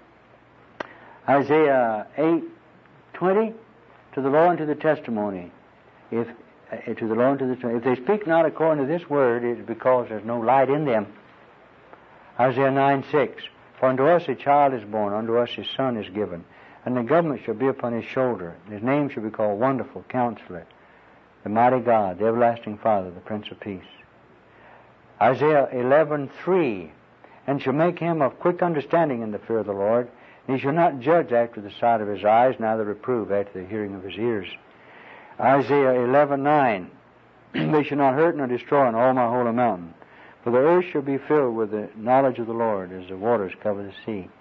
Isaiah eight, twenty. To the law and to the testimony. If uh, to the law and to the if they speak not according to this word, it is because there's no light in them. Isaiah nine, six. For unto us a child is born, unto us a son is given, and the government shall be upon his shoulder. And his name shall be called Wonderful Counselor, the Mighty God, the Everlasting Father, the Prince of Peace. Isaiah eleven, three. And shall make him of quick understanding in the fear of the Lord. And he shall not judge after the sight of his eyes, neither reprove after the hearing of his ears. Isaiah eleven, nine. They shall not hurt nor destroy on all my holy mountain. For the earth shall be filled with the knowledge of the Lord, as the waters cover the sea.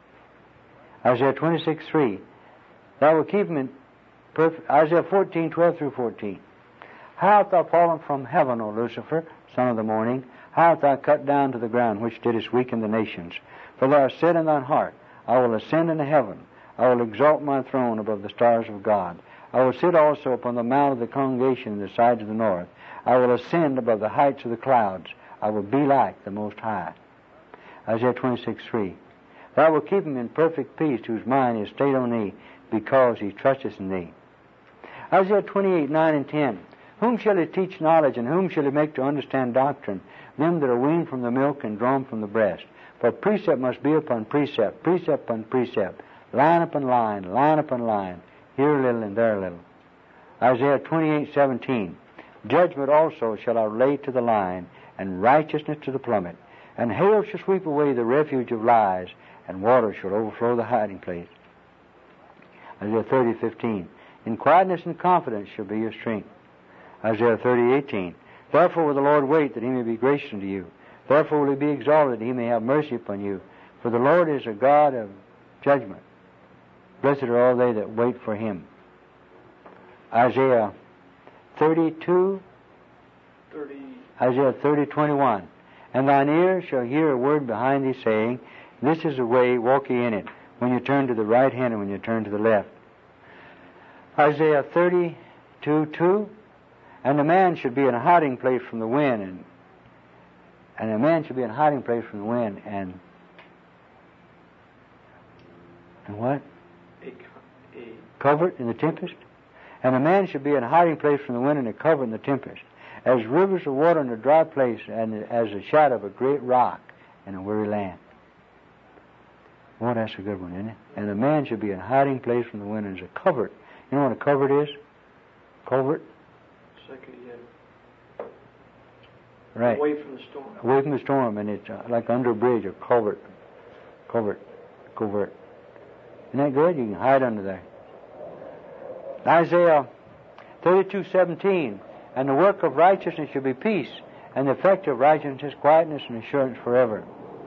Isaiah twenty-six, three. Thou wilt keep him in perfect... Isaiah fourteen, twelve through fourteen. How art thou fallen from heaven, O Lucifer, son of the morning? How art thou cut down to the ground, which didst weaken the nations? For thou hast said in thine heart, I will ascend into heaven. I will exalt my throne above the stars of God. I will sit also upon the mount of the congregation in the sides of the north. I will ascend above the heights of the clouds. I will be like the Most High. Isaiah twenty-six, three. Thou wilt keep him in perfect peace, whose mind is stayed on thee, because he trusteth in thee. Isaiah twenty-eight, nine and ten. Whom shall he teach knowledge, and whom shall he make to understand doctrine? Them that are weaned from the milk and drawn from the breast. For precept must be upon precept, precept upon precept, line upon line, line upon line, here a little and there a little. Isaiah twenty-eight, seventeen. Judgment also shall I lay to the line, and righteousness to the plummet. And hail shall sweep away the refuge of lies, and water shall overflow the hiding place. Isaiah thirty, fifteen. In quietness and confidence shall be your strength. Isaiah thirty, eighteen. Therefore will the Lord wait, that he may be gracious unto you. Therefore will he be exalted, that he may have mercy upon you. For the Lord is a God of judgment. Blessed are all they that wait for him. Isaiah thirty-two, thirty. Isaiah thirty, twenty-one. And thine ear shall hear a word behind thee, saying, This is the way, walk ye in it, when you turn to the right hand and when you turn to the left. Isaiah thirty-two, two. And a man should be in a hiding place from the wind, and and a man should be in a hiding place from the wind, and and what? A, a, Covered in the tempest. And a man should be in a hiding place from the wind, and a cover in the tempest, as rivers of water in a dry place, and as the shadow of a great rock in a weary land. Boy, that's a good one, isn't it? And a man should be in a hiding place from the wind, and as a covert. You know what a covert is? Covert. Second, yeah. Right. Away from the storm. Away from the storm, and it's uh, like under a bridge, a covert. Covert. Covert. Isn't that good? You can hide under there. Isaiah thirty-two, seventeen. and the work of righteousness shall be peace, and the effect of righteousness quietness and assurance forever.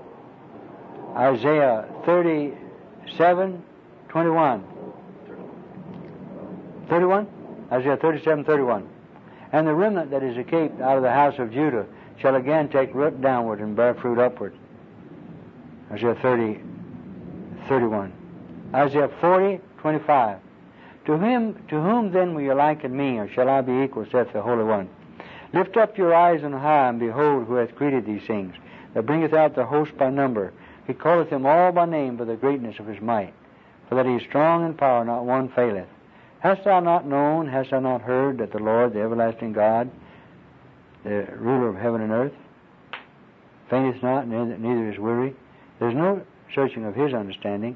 Isaiah thirty-seven twenty-one. thirty-one? Isaiah thirty-seven thirty-one. And the remnant that is escaped out of the house of Judah shall again take root downward and bear fruit upward. Isaiah thirty thirty-one. Isaiah forty twenty-five. To him, to whom then will you liken me, or shall I be equal, saith the Holy One? Lift up your eyes on high, and behold who hath created these things, that bringeth out the host by number. He calleth them all by name by the greatness of his might. For that he is strong in power, not one faileth. Hast thou not known, hast thou not heard, that the Lord, the everlasting God, the ruler of heaven and earth, fainteth not, neither, neither is weary? There's no searching of his understanding.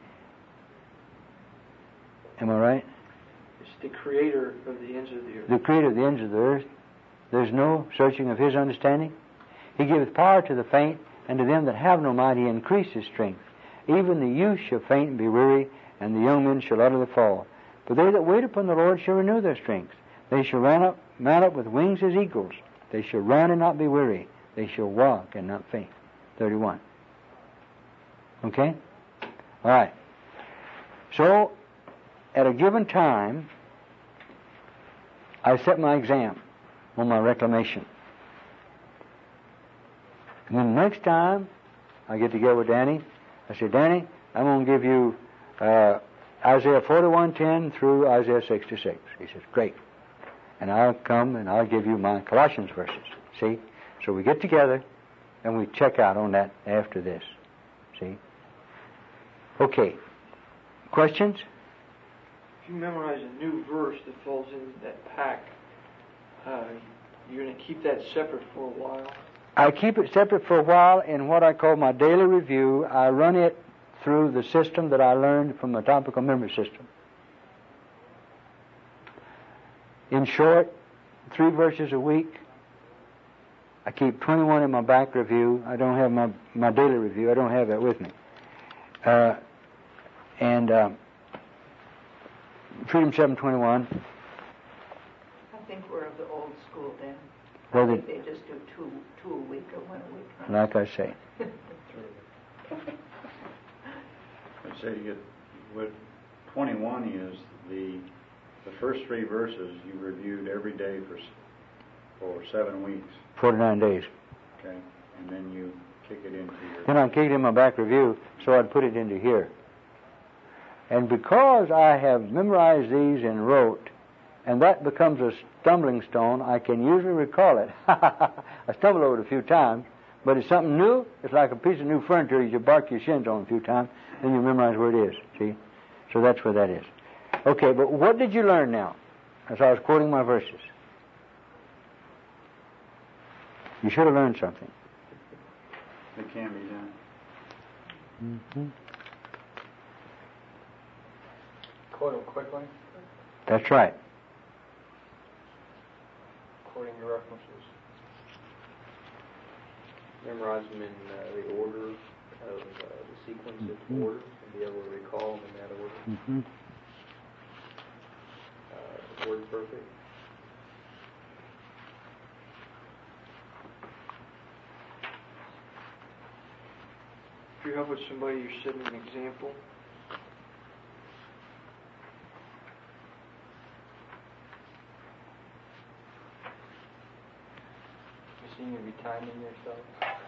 Am I right? It's the creator of the ends of the earth. The creator of the ends of the earth. There's no searching of his understanding. He giveth power to the faint, and to them that have no might he increaseth strength. Even the youth shall faint and be weary, and the young men shall utterly fall. But they that wait upon the Lord shall renew their strength. They shall run up, mount up with wings as eagles. They shall run and not be weary. They shall walk and not faint. thirty-one. Okay? All right. So, at a given time, I set my exam on my reclamation. And then the next time I get together with Danny, I say, Danny, I'm going to give you uh, Isaiah forty-one ten through Isaiah sixty-six. He says, great. And I'll come and I'll give you my Colossians verses. See? So we get together and we check out on that after this. See? Okay. Questions? If you memorize a new verse that falls into that pack, uh, you're going to keep that separate for a while? I keep it separate for a while in what I call my daily review. I run it through the system that I learned from the topical memory system. In short, three verses a week. I keep twenty-one in my back review. I don't have my, my daily review. I don't have that with me. Uh, and uh, Freedom seven twenty-one. I think we're of the old school then. Well, I think the- they just do two, two a week or one a week. Huh? Like I say. I'd say you get, what twenty-one is, the the first three verses you reviewed every day for s- for seven weeks, forty-nine days. okay? And then you kick it into your... Then I kicked in my back review, so I'd put it into here. And because I have memorized these and wrote, and that becomes a stumbling stone, I can usually recall it. I stumble over it a few times, but it's something new. It's like a piece of new furniture you bark your shins on a few times, and you memorize where it is, see? So that's where that is. Okay, but what did you learn now, as I was quoting my verses? You should have learned something. It can be done. Mm-hmm. Quote them quickly, That's right. quoting your references. Memorize them in uh, the order of uh, the sequence Mhm. of order and be able to recall them in that order. Mm-hmm. Uh, word perfect. If you're helping somebody, you're setting an example. You seem to be timing yourself.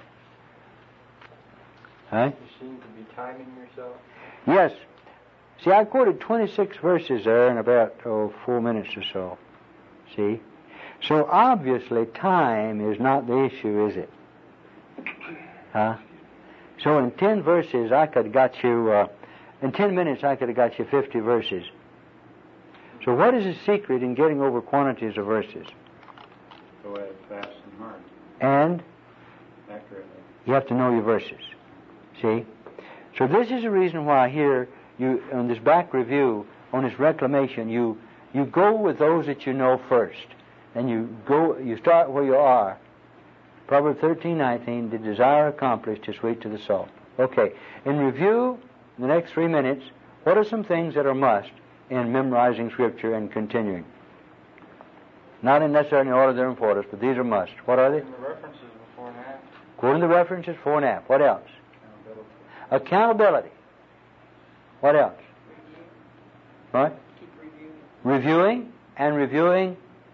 Huh? You seem to be timing yourself. Yes. See, I quoted twenty-six verses there in about, oh, four minutes or so. See? So obviously time is not the issue, is it? Huh? So in ten verses I could have got you, uh, in ten minutes I could have got you fifty verses. So what is the secret in getting over quantities of verses? Go at it fast and hard, And accurately. you have to know your verses. See? So this is the reason why here, you on this back review, on this reclamation, you you go with those that you know first. And you go, you start where you are. Proverbs thirteen nineteen, the desire accomplished is sweet to the soul. Okay. In review, in the next three minutes, what are some things that are must in memorizing Scripture and continuing? Not in necessarily order of their importance, but these are must. What are they? And the references before and after. Quoting the references, four and a half. What else? Accountability. Accountability. What else? Right? Keep reviewing. Reviewing and reviewing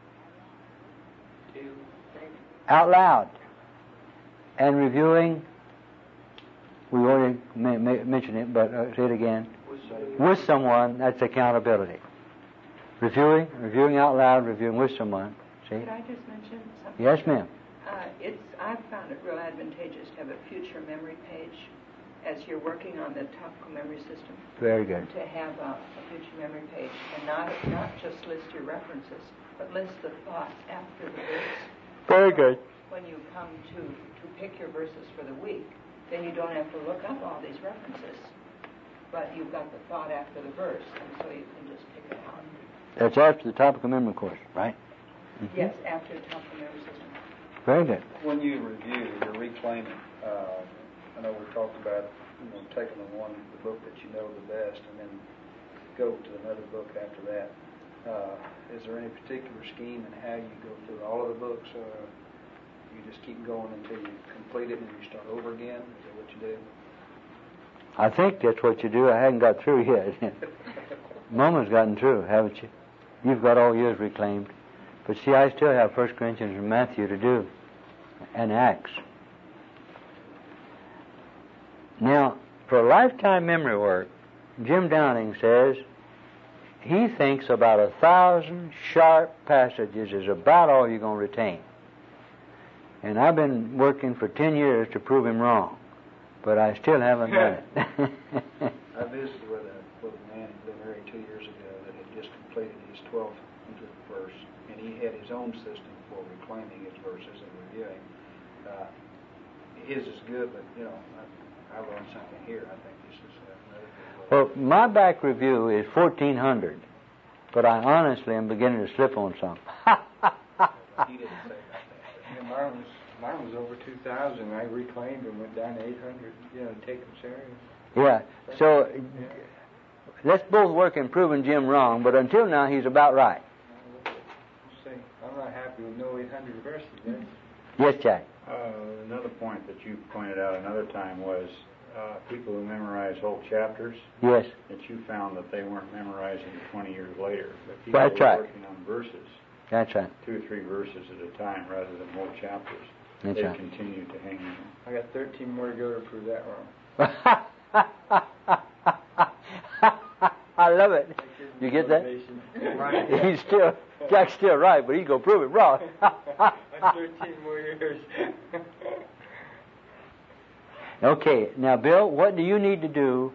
Do out loud. And reviewing, we already ma- ma- mentioned it, but uh, say it again. With someone, that's accountability. Reviewing, reviewing out loud, reviewing with someone. See? Could I just mention something? Yes, ma'am. Uh, it's, I've found it real advantageous to have a future memory page as you're working on the topical memory system. Very good. To have a, a future memory page and not not just list your references, but list the thoughts after the verse. Very good. When you come to, to pick your verses for the week, then you don't have to look up all these references, but you've got the thought after the verse, and so you can just pick it out. That's after the topical memory course, right? Mm-hmm. Yes, after the topical memory system. Very good. When you review, you're reclaiming. Uh, I know we talked about you know taking the one the book that you know the best, and then go to another book after that. Uh, is there any particular scheme in how you go through all of the books? Uh, you just keep going until you complete it, and you start over again. Is that what you do? I think that's what you do. I haven't got through yet. Mama's gotten through, haven't you? You've got all yours reclaimed. But see, I still have First Corinthians and Matthew to do, and Acts. Now, for lifetime memory work, Jim Downing says he thinks about a thousand sharp passages is about all you're going to retain. And I've been working for ten years to prove him wrong, but I still haven't done it. I visited with a, with a man who lived here two years ago that had just completed his twelve hundredth verse, and he had his own system for reclaiming his verses and reviewing. Uh, his is good, but, you know, I, I learned something here. I think this is another good way. Well, my back review is fourteen hundred, but I honestly am beginning to slip on some. He didn't say about that. Yeah, mine was mine was over two thousand. I reclaimed and went down to eight hundred. You know, take them serious. Yeah, so let's both work in proving Jim wrong, but until now he's about right. We'll see. I'm not happy with no eight hundred verses. Then. Yes, Jack. Uh, another point that you pointed out another time was uh, people who memorize whole chapters. Yes. That you found that they weren't memorizing twenty years later. But people That's were right. working on verses. That's right. Two or three verses at a time rather than whole chapters. That's they right. continue to hang in. I got thirteen more to go to prove that wrong. I love it. You get that? Right. He's still, Jack's still right, but he's going to prove it wrong. thirteen more years. Okay, now, Bill, what do you need to do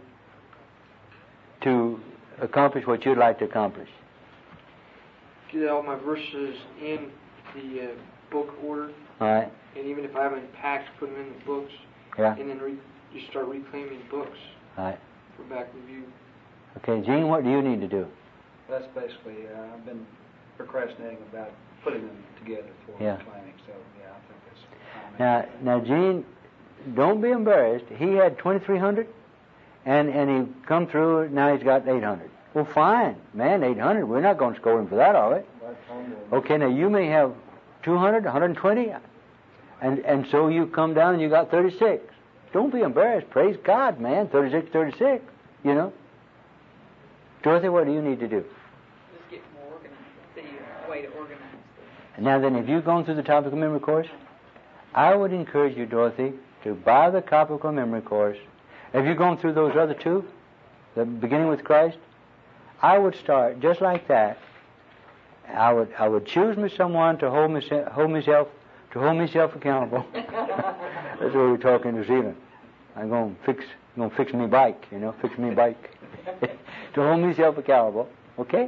to accomplish what you'd like to accomplish? Get all my verses in the uh, book order, All right. and even if I haven't packed, put them in the books, Yeah. and then re- you start reclaiming books All right. for back review. Okay, Gene, what do you need to do? That's basically, uh, I've been procrastinating about putting them together for Yeah. reclaiming. So, yeah, I think that's time. Now, now, Gene, don't be embarrassed. He had twenty-three hundred, and and he come through. Now he's got eight hundred. Well, fine, man, eight hundred. We're not going to score him for that, are we? Okay, now you may have two hundred, one hundred twenty, and and so you come down and you got thirty-six. Don't be embarrassed. Praise God, man. thirty-six, thirty-six. You know. Dorothy, what do you need to do? Just get more organized. See a way to organize them. Now then, if you've gone through the topical memory course, I would encourage you, Dorothy, to buy the topical memory course. Have you gone through those other two, the beginning with Christ? I would start just like that. I would I would choose me someone to hold me hold myself to hold myself accountable. That's what we talk in New Zealand. I'm going to fix I'm going to fix me bike, you know, fix me bike. To hold myself accountable, okay?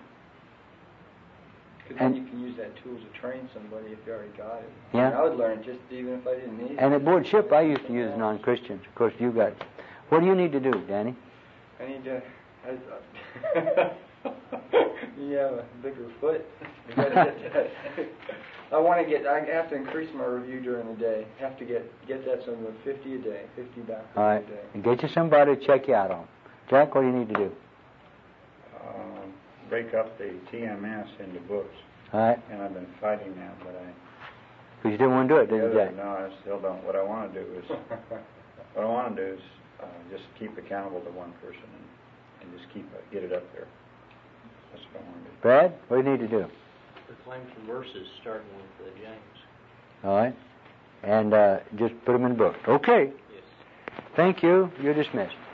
Because then And- you can use that tool to train somebody if you already got it. Yeah. And I would learn it just even if I didn't need it. And at board ship, I used to use non-Christians. Of course, you got. What do you need to do, Danny? I need to. I, you have a bigger foot. You gotta get that. I want to get. I have to increase my review during the day. Have to get get that something like fifty a day, fifty back All right. a day. And get you somebody to check you out on. Jack, what do you need to do? Um, break up the T M S into books. All right. And I've been fighting that, but I... Because you didn't want to do it, did you, Yeah, Jack? No, I still don't. What I want to do is, what I want to do is uh, just keep accountable to one person and, and just keep it, get it up there. That's what I want to do. Brad, what do you need to do? Proclaim some verses starting with uh, James. All right. And uh, just put them in the book. Okay. Yes. Thank you. You're dismissed.